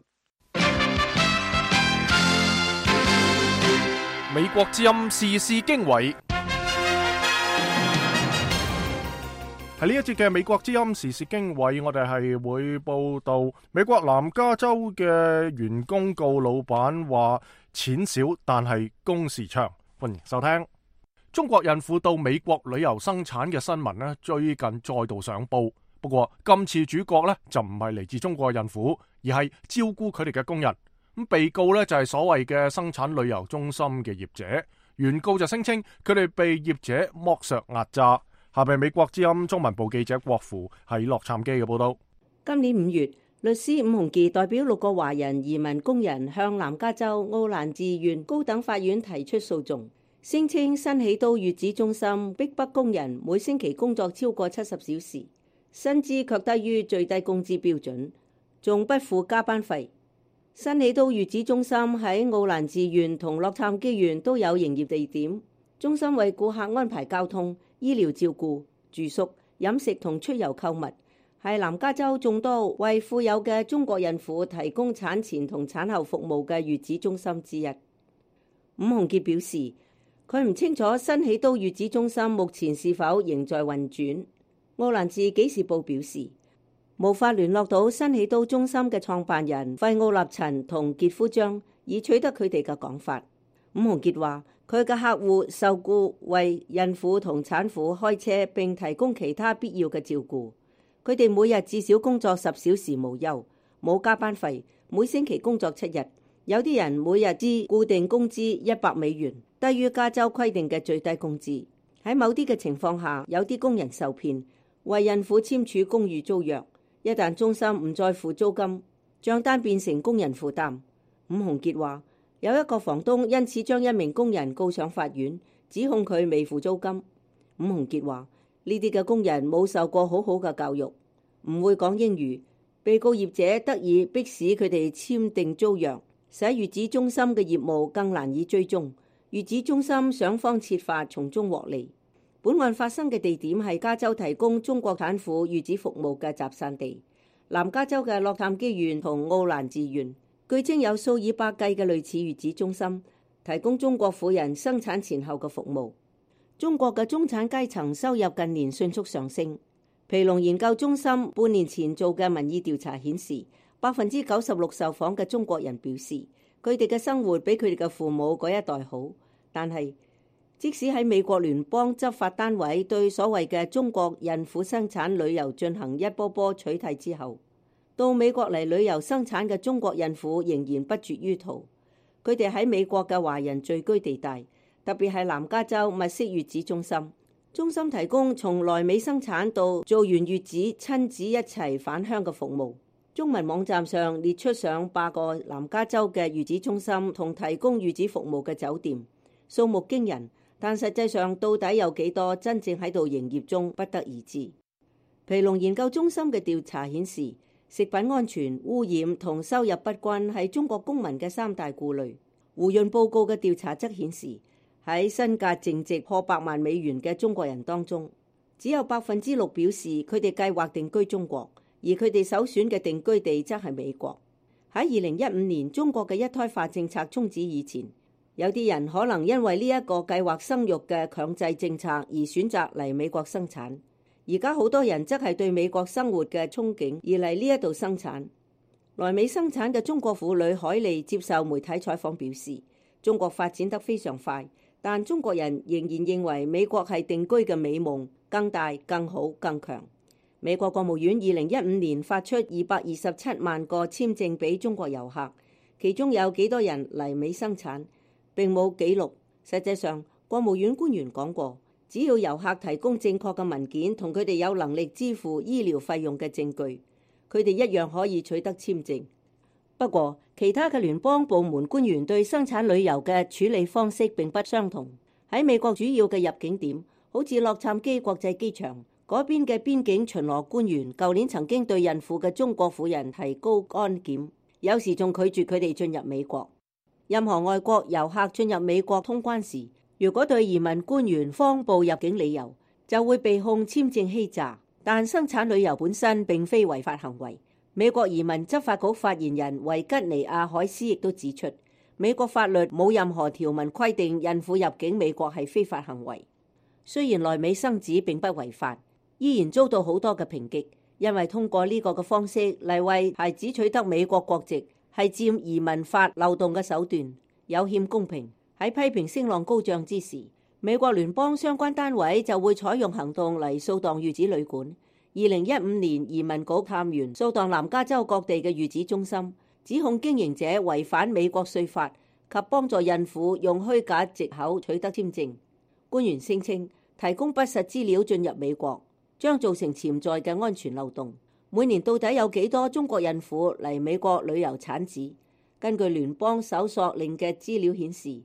美國之音時事經緯。喺呢一節嘅美國之音時事經緯，我哋係會報道美國南加州嘅員工告老闆話錢少但係工時長。歡迎收聽。中國孕婦到美國旅遊生產嘅新聞呢，最近再度上報。不過今次主角呢，就唔係嚟自中國孕婦，而係照顧佢哋嘅工人。咁被告呢，就係所謂嘅生產旅遊中心嘅業者。原告就聲稱佢哋被業者剝削壓榨。下邊美國之音中文部記者郭芙喺洛杉磯嘅報道。 今年5月，律師伍鴻傑代表6個華人移民工人向南加州奧蘭治縣高等法院提出訴訟，聲稱新起都月子中心逼迫工人每星期工作超過70小時，薪資卻低於最低工資標準，仲不付加班費。新起都月子中心喺奧蘭治縣同洛杉磯縣都有營業地點，中心為顧客安排交通、醫療照顧、住宿、飲食同出遊購物，係南加州眾多為富有嘅中國孕婦提供產前同產後服務嘅月子中心之一。伍鴻傑表示，佢唔清楚新起都月子中心目前是否仍在運轉。奧蘭治紀事報表示，無法聯絡到新起都中心嘅創辦人費奧納陳同傑夫張，以取得佢哋嘅講法。伍鴻傑話，佢嘅客戶受僱為孕婦同產婦開車並提供其他必要嘅照顧，佢哋每日至少工作10小時無休，冇加班費，每星期工作7日。有啲人每日支固定工資$100，低於加州規定嘅最低工資。喺某啲嘅情況下，有啲工人受騙，為孕婦簽署公寓租約，一旦中心唔再付租金，賬單變成工人負擔。伍鴻傑話，有一個房東因此將一名工人告上法院，指控佢未付租金。伍鴻傑話，呢啲嘅工人冇受過好好嘅教育，唔會講英語，被告業者得以迫使佢哋簽訂租約，使月子中心嘅業務更難以追蹤。月子中心想方設法從中獲利。本案發生嘅地點係加州提供中國產婦月子服務嘅集散地，南加州嘅洛杉磯縣同奧蘭治縣。據稱有數以百計嘅類似月子中心，提供中國婦人生產前後嘅服務。中國嘅中產階層收入近年迅速上升。皮隆研究中心半年前做嘅民意調查顯示，96%受訪嘅中國人表示，佢哋嘅生活比佢哋嘅父母嗰一代好。但係，即使喺美國聯邦執法單位對所謂嘅中國孕婦生產旅遊進行一波波取締之後，到美國嚟旅遊生產嘅中國孕婦仍然不絕於途。佢哋喺美國嘅華人聚居地帶，特別係南加州物色月子中心。中心提供從來美生產到做完月子親子一齊返鄉嘅服務。中文網站上列出上8個南加州嘅月子中心同提供月子服務嘅酒店，數目驚人，但實際上到底有幾多真正喺度營業中，不得而知。皮隆研究中心嘅調查顯示，食品安全、污染同收入不均係中國公民嘅3大顧慮。胡潤報告嘅調查則顯示，喺身價淨值破100萬美元嘅中國人當中，只有6%表示佢哋計劃定居中國，而佢哋首選嘅定居地則係美國。喺2015年中國嘅一胎化政策終止以前，有啲人可能因為呢一個計劃生育嘅強制政策而選擇嚟美國生產。而家好多人則係對美國生活嘅憧憬而嚟呢一度生產。來美生產嘅中國婦女海莉接受媒體採訪表示，中國發展得非常快，但中國人仍然認為美國係定居嘅美夢，更大、更好、更強。美國國務院2015年發出227萬個簽證俾中國遊客， 其中有幾多人嚟美生產，並冇記錄。實際上，國務院官員講過，只要遊客提供正確嘅文件同佢哋有能力支付醫療費用嘅證據，佢哋一樣可以取得簽證。不過，其他嘅聯邦部門官員對生產旅遊嘅處理方式並不相同。喺美國主要嘅入境點，好似洛杉磯國際機場嗰邊嘅邊境巡邏官員，舊年曾經對孕婦嘅中國婦人提高安檢，有時仲拒絕佢哋進入美國。任何外國遊客進入美國通關時，如果對移民官員謊報入境理由，就會被控簽證欺詐。但生產旅遊本身並非違法行為。美國移民執法局發言人維吉尼亞海斯亦都指出，美國法律冇任何條文規定孕婦入境美國係非法行為。雖然來美生子並不違法，依然遭到好多嘅抨擊，因為通過呢個嘅方式嚟為孩子取得美國國籍，係佔移民法漏洞嘅手段，有欠公平。喺批評聲浪高漲之時，美國聯邦相關單位就會採用行動嚟掃蕩育子旅館。2015年移民局探員掃蕩南加州各地嘅育子中心，指控經營者違反美國稅法及幫助孕婦用虛假藉口取得簽證。官員聲稱提供不實資料進入美國將造成潛在嘅安全漏洞。每年到底有幾多中國孕婦嚟美國旅遊產子？根據聯邦搜索令嘅資料顯示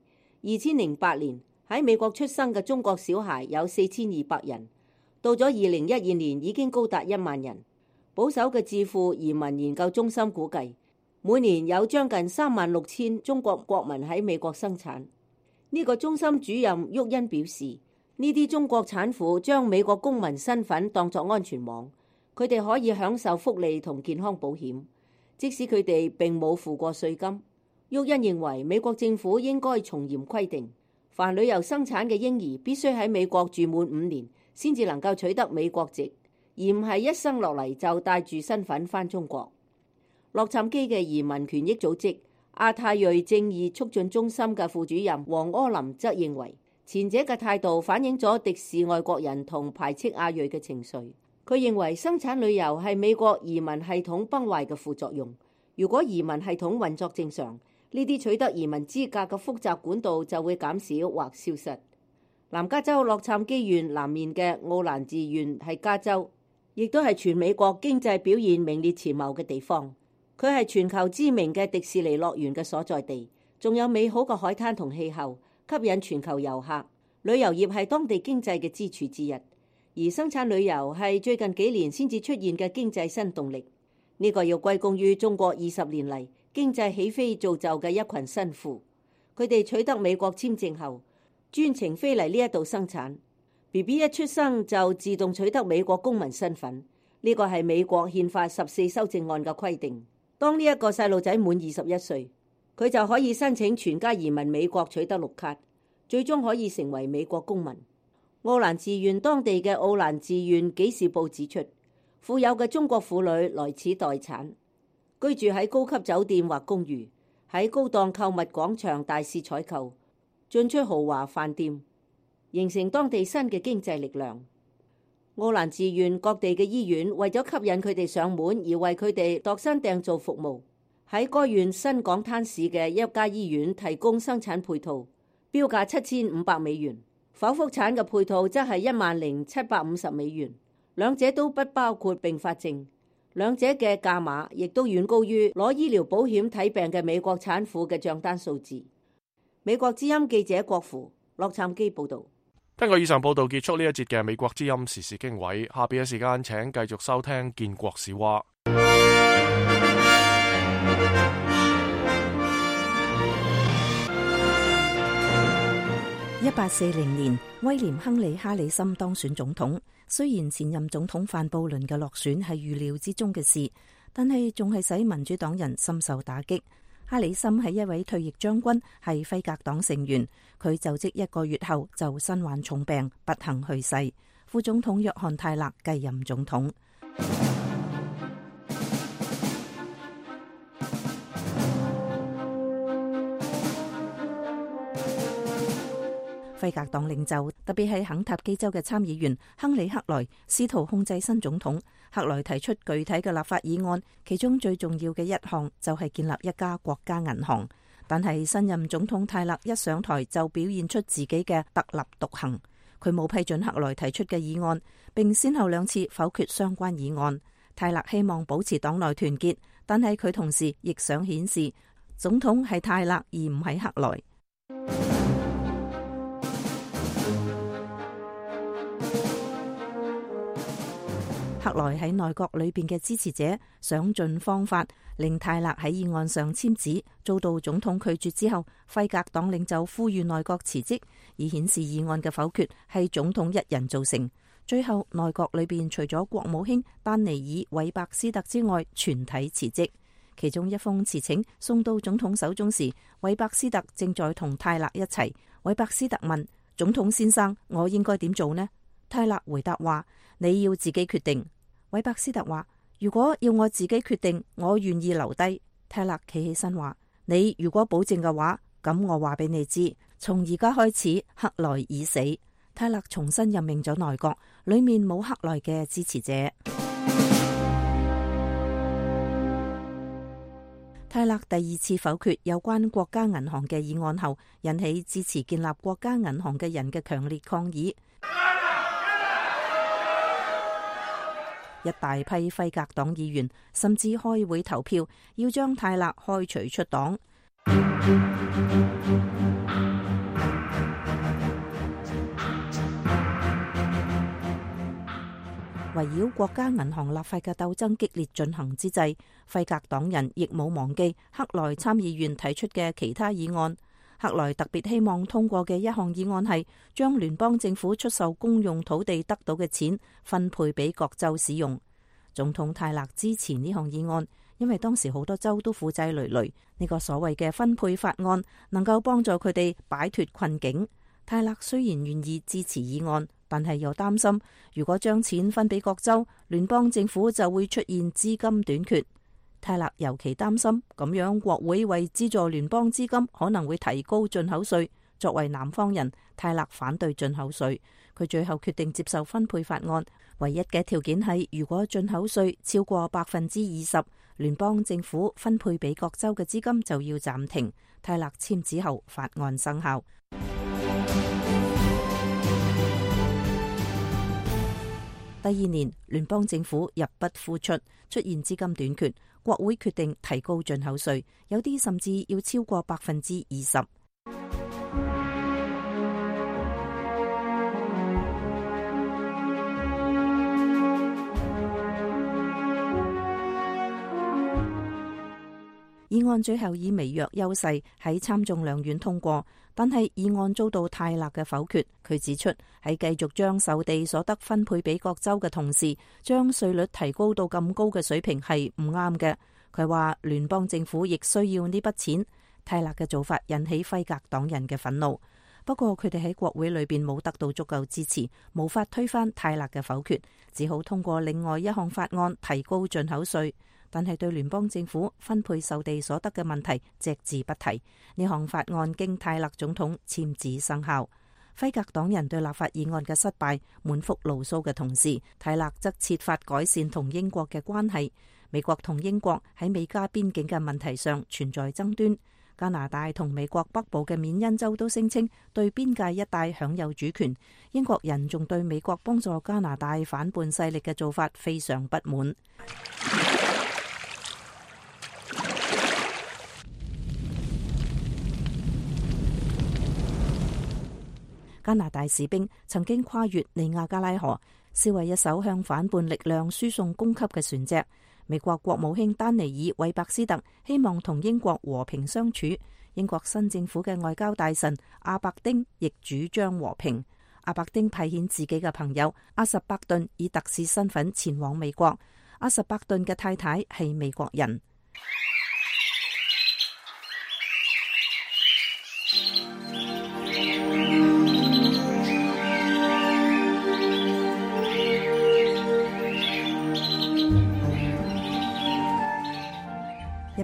，2008年喺美國出生嘅中國小孩有4200人，到咗2012年已經高達1萬人。保守嘅智庫移民研究中心估計，每年有將近36000中國國民喺美國生產。呢個中心主任沃恩表示，呢啲中國產婦將美國公民身份當作安全網，佢哋可以享受福利同健康保險，即使佢哋並冇付過稅金。沃恩認為美國政府應該從嚴規定，凡旅遊生產嘅嬰兒必須喺美國住滿5年先至能夠取得美國籍，而唔係一生落嚟就帶住身份返中國。洛杉磯嘅移民權益組織亞太裔正義促進中心嘅副主任黃柯林則認為，前者嘅態度反映咗敵視外國人同排斥亞裔嘅情緒。佢認為生產旅遊係美國移民系統崩壞嘅副作用。如果移民系統運作正常，呢啲取得移民資格嘅複雜管道就會減少或消失。南加州洛杉磯縣南面嘅奧蘭治縣係加州，亦都係全美國經濟表現名列前茅嘅地方。佢係全球知名嘅迪士尼樂園嘅所在地，仲有美好嘅海灘同氣候，吸引全球遊客。旅遊業係當地經濟嘅支柱之一，而生產旅遊係最近幾年先至出現嘅經濟新動力。呢個要歸功於中國20年嚟經濟起飛造就嘅一群新婦。佢哋取得美國簽證後，專程飛嚟呢一度生產。BB 一出生就自動取得美國公民身份，呢個係美國憲法14修正案嘅規定。當呢一個細路仔滿21歲，佢就可以申請全家移民美國，取得綠卡，最終可以成為美國公民。奧蘭治縣當地嘅奧蘭治縣紀事報指出，富有嘅中國婦女來此待產，居住喺高級酒店或公寓，喺高檔購物廣場大肆採購，進出豪華飯店，形成當地新嘅經濟力量。奧蘭治縣各地嘅醫院為咗吸引佢哋上門而為佢哋度身訂造服務。喺該縣新港灘市嘅一家醫院提供生產配套，標價7500美元，剖腹產嘅配套則係10750美元，兩者都不包括併發症，兩者嘅價碼亦都遠高於攞醫療保險睇病嘅美國產婦嘅賬單數字。美國之音記者郭芙洛杉磯報道。 根據以上報道結束呢一節嘅美國之音時事經緯，下邊嘅時間請繼續收聽建國史話。 1840年，威廉亨利哈里森當選總統。雖然前任總統范布倫嘅落選係預料之中嘅事，但係仲係使民主黨人深受打擊。哈里森係一位退役將軍，係輝格黨成員。佢就職1個月後就身患重病，不幸去世。副總統約翰泰勒繼任總統。輝輝格黨領袖，特別係肯塔基州嘅參議員亨利克萊，試圖控制新總統。克萊提出具體嘅立法議案，其中最重要嘅一項就係建立一家國家銀行。但係新任總統泰勒一上台就表現出自己嘅特立獨行，佢冇批准克萊提出嘅議案，並先後2次否決相關議案。泰勒希望保持黨內團結，但係佢同時亦想顯示總統係泰勒而唔係克萊。克萊喺內閣裏邊嘅支持者想盡方法令泰勒喺議案上簽字，遭到總統拒絕之後，輝格黨領袖呼籲內閣辭職，以顯示議案嘅否決係總統一人造成。最後內閣裏邊除咗國務卿丹尼爾韋伯斯特之外，全體辭職。其中一封辭請送到總統手中時，韋伯斯特正在同泰勒一齊。韋伯斯特問總統先生：我應該點做呢？泰勒回答話：你要自己決定。韋伯斯特話：如果要我自己決定，我願意留低。泰勒企起身話：你如果保證嘅話，咁我話俾你知，從而家開始，克萊已死。泰勒重新任命咗內閣，裏面冇克萊嘅支持者。泰勒第2次否決有關國家銀行嘅議案後，引起支持建立國家銀行嘅人嘅強烈抗議。一大批輝格黨議員甚至開會投票，要將泰勒開除出黨。圍繞國家銀行立法嘅鬥爭激烈進行之際，輝格黨人亦冇忘記克萊參議員提出嘅其他議案。克萊特別希望通過嘅一項議案係將聯邦政府出售公用土地得到嘅錢分配俾各州使用。總統泰勒支持呢項議案，因為當時好多州都負債累累，呢個所謂嘅分配法案能夠幫助佢哋擺脫困境。泰勒雖然願意支持議案，但係又擔心如果將錢分俾各州，聯邦政府就會出現資金短缺。泰勒尤其擔心咁樣國會為資助聯邦資金可能會提高進口稅。作為南方人，泰勒反對進口稅。佢最後決定接受分配法案，唯一嘅條件係如果進口稅超過20%，聯邦政府分配俾各州嘅資金就要暫停。泰勒簽字後，法案生效。第2年，聯邦政府入不敷出，出現資金短缺，國會決定提高進口稅，有啲甚至要超過20%。議案最後以微弱優勢喺參眾兩院通過，但係議案遭到泰勒嘅否決。佢指出喺繼續將售地所得分配俾各州嘅同時，將稅率提高到咁高嘅水平係唔啱嘅。佢話聯邦政府亦需要呢筆錢。泰勒嘅做法引起輝格黨人嘅憤怒，不過佢哋喺國會裏邊冇得到足夠支持，無法推翻泰勒嘅否決，只好通過另外一項法案提高進口稅。但係對聯邦政府分配售地所得嘅問題隻字不提。呢項法案經泰勒總統簽字生效。輝格黨人對立法議案嘅失敗滿腹牢騷嘅同時，泰勒則設法改善同英國嘅關係。美國同英國喺美加邊境嘅問題上存在爭端。加拿大同美國北部嘅緬因州都聲稱對邊界一帶享有主權。英國人仲對美國幫助加拿大反叛勢力嘅做法非常不滿。加拿大士兵曾經跨越尼亞加拉河，燒毀一艘向反叛力量輸送供給嘅船隻。美國國務卿丹尼爾韋伯斯特希望同英國和平相處。英國新政府嘅外交大臣阿伯丁亦主張和平。阿伯丁派遣自己嘅朋友阿什伯頓以特使身份前往美國。阿什伯頓嘅太太係美國人。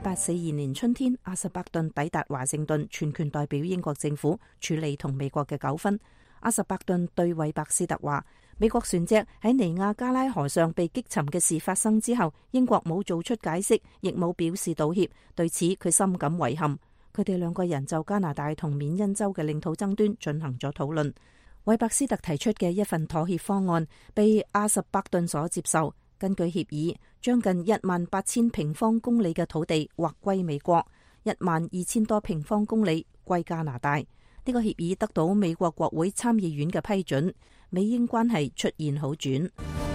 1842年春天，阿什伯頓抵達華盛頓，全權代表英國政府處理同美國嘅糾紛。阿什伯頓對韋伯斯特話：美國船隻喺尼亞加拉河上被擊沉嘅事發生之後，英國冇做出解釋，亦冇表示道歉，對此佢深感遺憾。佢哋兩個人就加拿大同緬因州嘅領土爭端進行咗討論。韋伯斯特提出嘅一份妥協方案被阿什伯頓所接受。根據協議，將近18000平方公里嘅土地劃歸美國，12000多平方公里歸加拿大。呢個協議得到美國國會參議院嘅批准，美英關係出現好轉。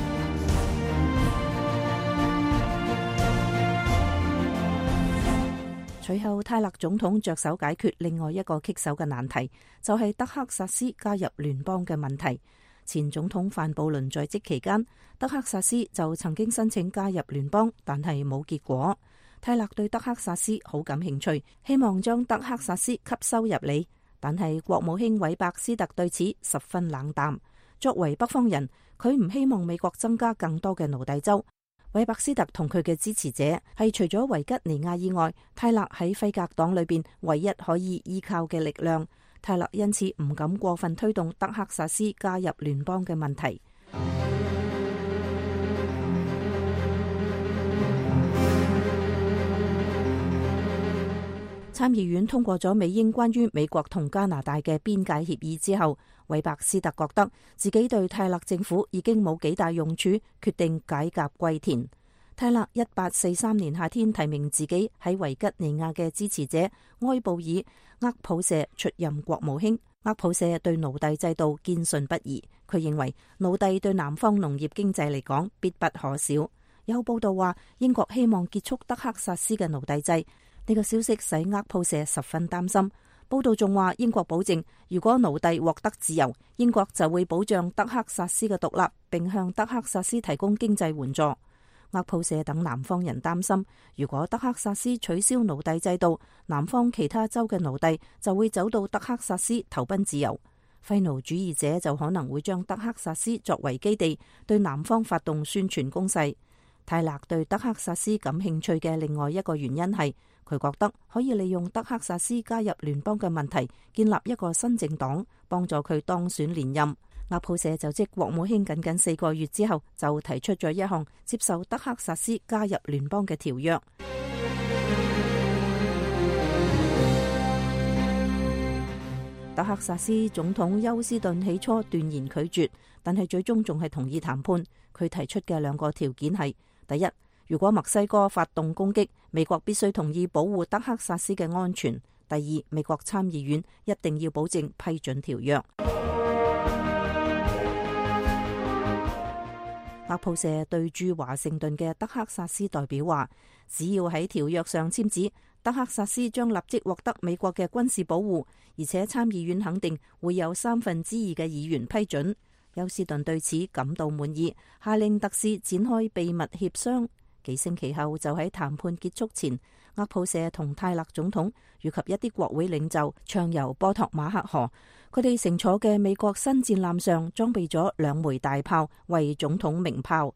隨後，泰勒總統着手解決另外一個棘手嘅難題，就係德克薩斯加入聯邦嘅問題。前總統范布倫在職期間，德克薩斯就曾經申請加入聯邦，但係冇結果。泰勒對德克薩斯好感興趣，希望將德克薩斯吸收入嚟，但係國務卿韋伯斯特對此十分冷淡。作為北方人，佢唔希望美國增加更多嘅奴隸州。韋伯斯特同佢嘅支持者係除咗維吉尼亞以外，泰勒喺輝格黨裏邊唯一可以依靠嘅力量。泰勒因此唔敢過分推動德克薩斯加入聯邦嘅問題。參議院通過咗美英關於美國同加拿大嘅邊界協議之後，韋伯斯特覺得自己對泰勒政府已經冇幾大用處，決定解甲歸田。泰勒1843年夏天提名自己喺維吉尼亞嘅支持者埃布爾厄普舍出任國務卿。厄普舍對奴隸制度堅信不疑，佢認為奴隸對南方農業經濟嚟講必不可少。有報道話英國希望結束德克薩斯嘅奴隸制，呢個消息使厄普舍十分擔心。報道仲話英國保證，如果奴隸獲得自由，英國就會保障德克薩斯嘅獨立，並向德克薩斯提供經濟援助。厄普舍等南方人擔心，如果德克薩斯取消奴隸制度，南方其他州嘅奴隸就會走到德克薩斯投奔自由。廢奴主義者就可能會將德克薩斯作為基地，對南方發動宣傳攻勢。泰勒對德克薩斯感興趣嘅另外一個原因係，佢覺得可以利用德克薩斯加入聯邦嘅問題，建立一個新政黨，幫助佢當選連任。厄普舍就職國務卿僅僅4個月之後，就提出咗一項接受德克薩斯加入聯邦嘅條約。德克薩斯總統休斯頓起初斷然拒絕，但係最終仲係同意談判。佢提出嘅2個條件係：第一，如果墨西哥發動攻擊，美國必須同意保護德克薩斯嘅安全；第二，美國參議院一定要保證批准條約。厄普舍對駐華盛頓嘅德克薩斯代表話，只要喺條約上簽字，德克薩斯將立即獲得美國嘅軍事保護，而且參議院肯定會有2/3嘅議員批准。休斯頓對此感到滿意，下令特使展開秘密協商。幾星期後，就喺談判結束前，厄普舍同泰勒總統以及一啲國會領袖暢遊波托馬克河。佢哋乘坐嘅美國新戰艦上裝備咗2枚大炮，為總統鳴炮。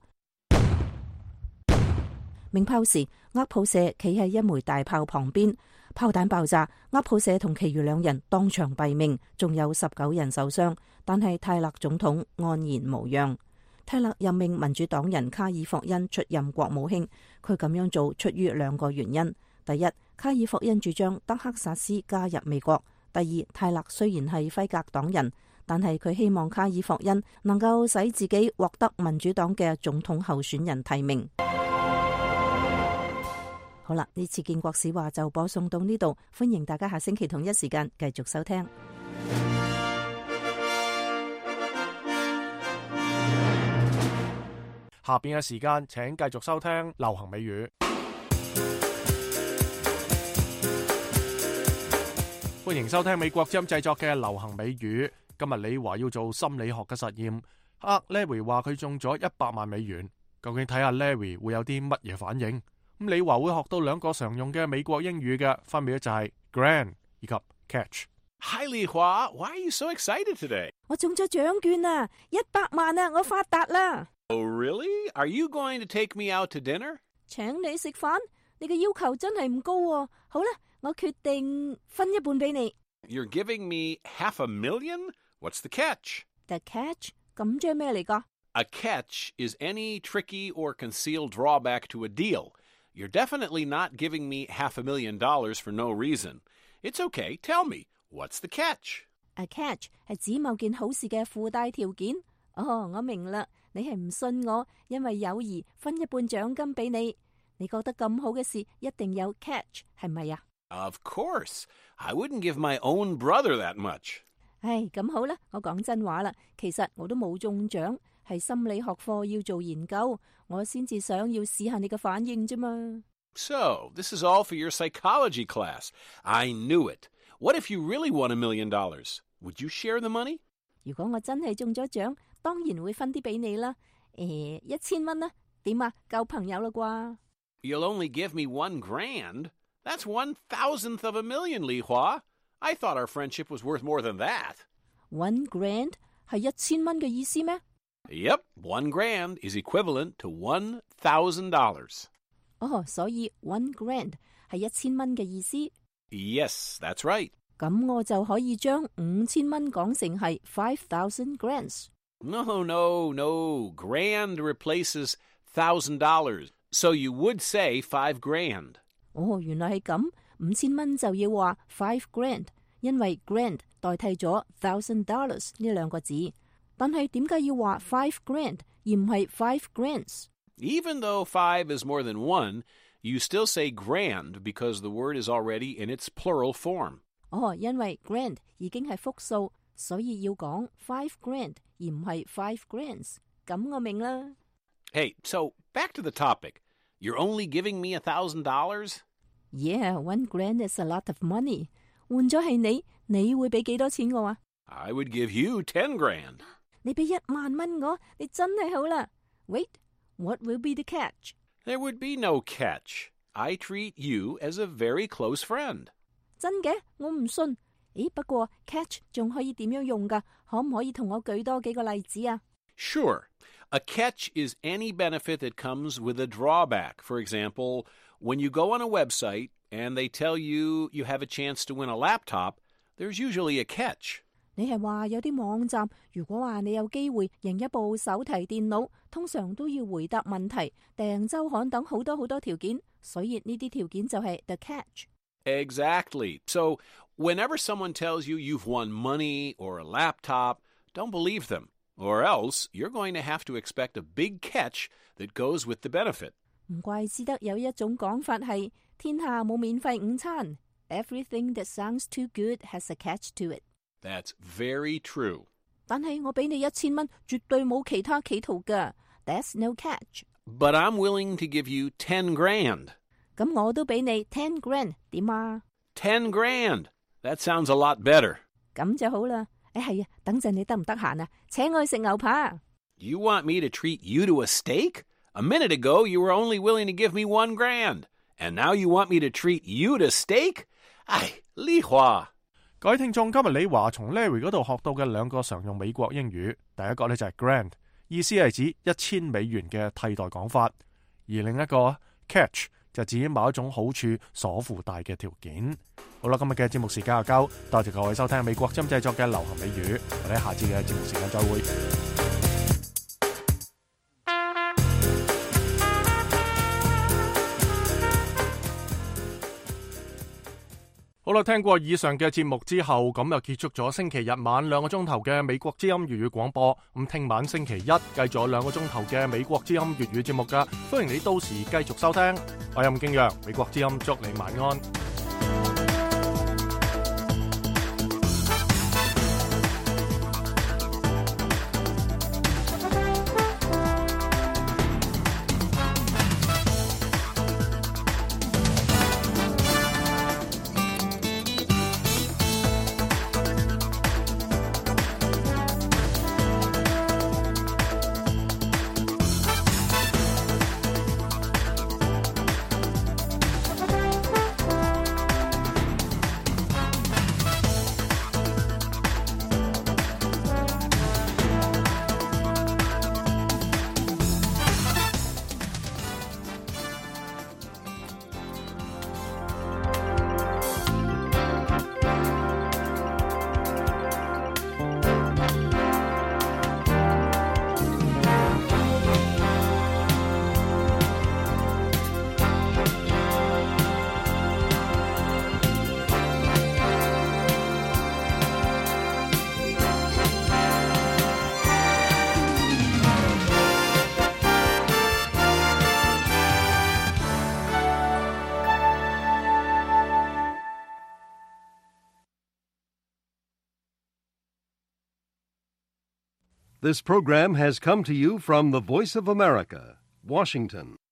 鳴炮時，厄普舍企喺1枚大炮旁邊，炮彈爆炸，厄普舍同其餘2人當場斃命，仲有19人受傷。但係泰勒總統安然無恙。泰勒任命民主黨人卡爾霍恩出任國務卿，佢咁樣做出於2個原因：第一，卡爾霍恩主張德克薩斯加入美國；第二，泰勒雖然係輝格黨人，但係佢希望卡爾霍恩能夠使自己獲得民主黨嘅總統候選人提名。好啦，呢次建國史話就播送到呢度，歡迎大家下星期同一時間繼續收聽。 下邊嘅時間，請繼續收聽流行美語。歡迎收聽美國之音製作嘅流行美語。今日你話要做心理學嘅實驗，Larry 話佢中咗100萬美元，究竟睇下 Larry 會有啲乜嘢反應？咁你話會學到2個常用嘅美國英語嘅，分別就係 grand 以及 catch。 Hi， 李華 ，Why are you so excited today？ 我中咗獎券啊，100萬啊，我發達啦！ Oh really? Are you going to take me out to dinner？ 請你食飯？ 你嘅要求真係唔高喎。好啦，我決定分一半俾你。 You're giving me $500,000? What's the catch? The catch? 咁即係咩嚟㗎？ A catch is any tricky or concealed drawback to a deal. You're definitely not giving me $500,000 for no reason. It's okay. Tell me, what's the catch? A catch 係指某件好事嘅附帶條件。哦，我明啦，你係唔信我，因為友誼分一半獎金俾你。你覺得咁好嘅事一定有 catch， 係咪啊？ Of course. I wouldn't give my own brother that much. 唉，咁好啦，我講真話啦，其實我都冇中獎，係心理學課要做研究，我先至想要試下你嘅反應啫嘛。 So, this is all for your psychology class. I knew it. What if you really won $1 million? Would you share the money? 如果我真係中咗獎，當然會分啲俾你啦。1000蚊啦，點啊？夠朋友啦啩？ You'll only give me $1,000? That's 1,000th of a million, Li Hua. I thought our friendship was worth more than that. $1,000 係1000蚊嘅意思咩？ Yep, $1,000 is equivalent to $1,000. 哦，所以$1,000係1000蚊嘅意思。 Yes, that's right. 咁我就可以將5000蚊講成係5,000 grands。 No. Grand replaces $1,000. So you would say $5,000. 哦，原來係咁，5000蚊就要話5 grand， 因為 grand 代替咗$1,000呢兩個字。但係點解要話5 grand 而唔係5 grands？ Even though 5 is more than 1, you still say grand because the word is already in its plural form. 哦，因為 grand 已經係複數，所以要講5 grand 而唔係5 grands。咁我明啦。 Hey, so back to the topic. You're only giving me $1,000? Yeah, 1 grand is a lot of money. 換咗係你會俾幾多錢我啊？ I would give you $10 grand. 你俾10000蚊我，你真係好啦。Wait, what will be the catch? There would be no catch. I treat you as a very close friend. 真嘅？我唔信。咦，不過 catch 仲可以點樣用㗎？可唔可以同我舉多幾個例子啊？ Sure. A catch is any benefit that comes with a drawback. For example, when you go on a website and they tell you you have a chance to win a laptop, there's usually a catch. 你係話有啲網站，如果話你有機會贏一部手提電腦，通常都要回答問題、訂週刊等好多條件，所以呢啲條件就係 the catch. Exactly. So, whenever someone tells you you've won money or a laptop, don't believe them. Or else, you're going to have to expect a big catch that goes with the benefit. 唔怪之得有一種講法係天下冇免費午餐。Everything that sounds too good has a catch to it. That's very true. 但係我俾你1000蚊，絕對冇其他企圖㗎。That's no catch. But I'm willing to give you $10 grand. 咁我都俾你10 grand， 點啊？ $10 grand. That sounds a lot better. 咁就好啦。係啊，等陣你得唔得閒啊？請我去食牛扒。 You want me to treat you to a steak? A minute ago, you were only willing to give me $1 grand. And now you want me to treat you to steak? 唉，李華。 各位聽眾，今日李華從 Larry 嗰度學到嘅兩個常用美國英語，第一個呢就係 grand， 意思係指$1000嘅替代講法，而另一個 catch 就指某一種好處所附帶嘅條件。好啦，今日嘅節目時間就夠，多謝各位收聽美國之音製作嘅流行美語，我哋下次嘅節目時間再會。好啦，聽過以上嘅節目之後，咁就結束咗星期日晚2個鐘頭嘅美國之音粵語廣播。咁聽晚星期一繼續有2個鐘頭嘅美國之音粵語節目噶，歡迎你到時繼續收聽。我係任敬陽，美國之音祝你晚安。 This program has come to you from the Voice of America, Washington.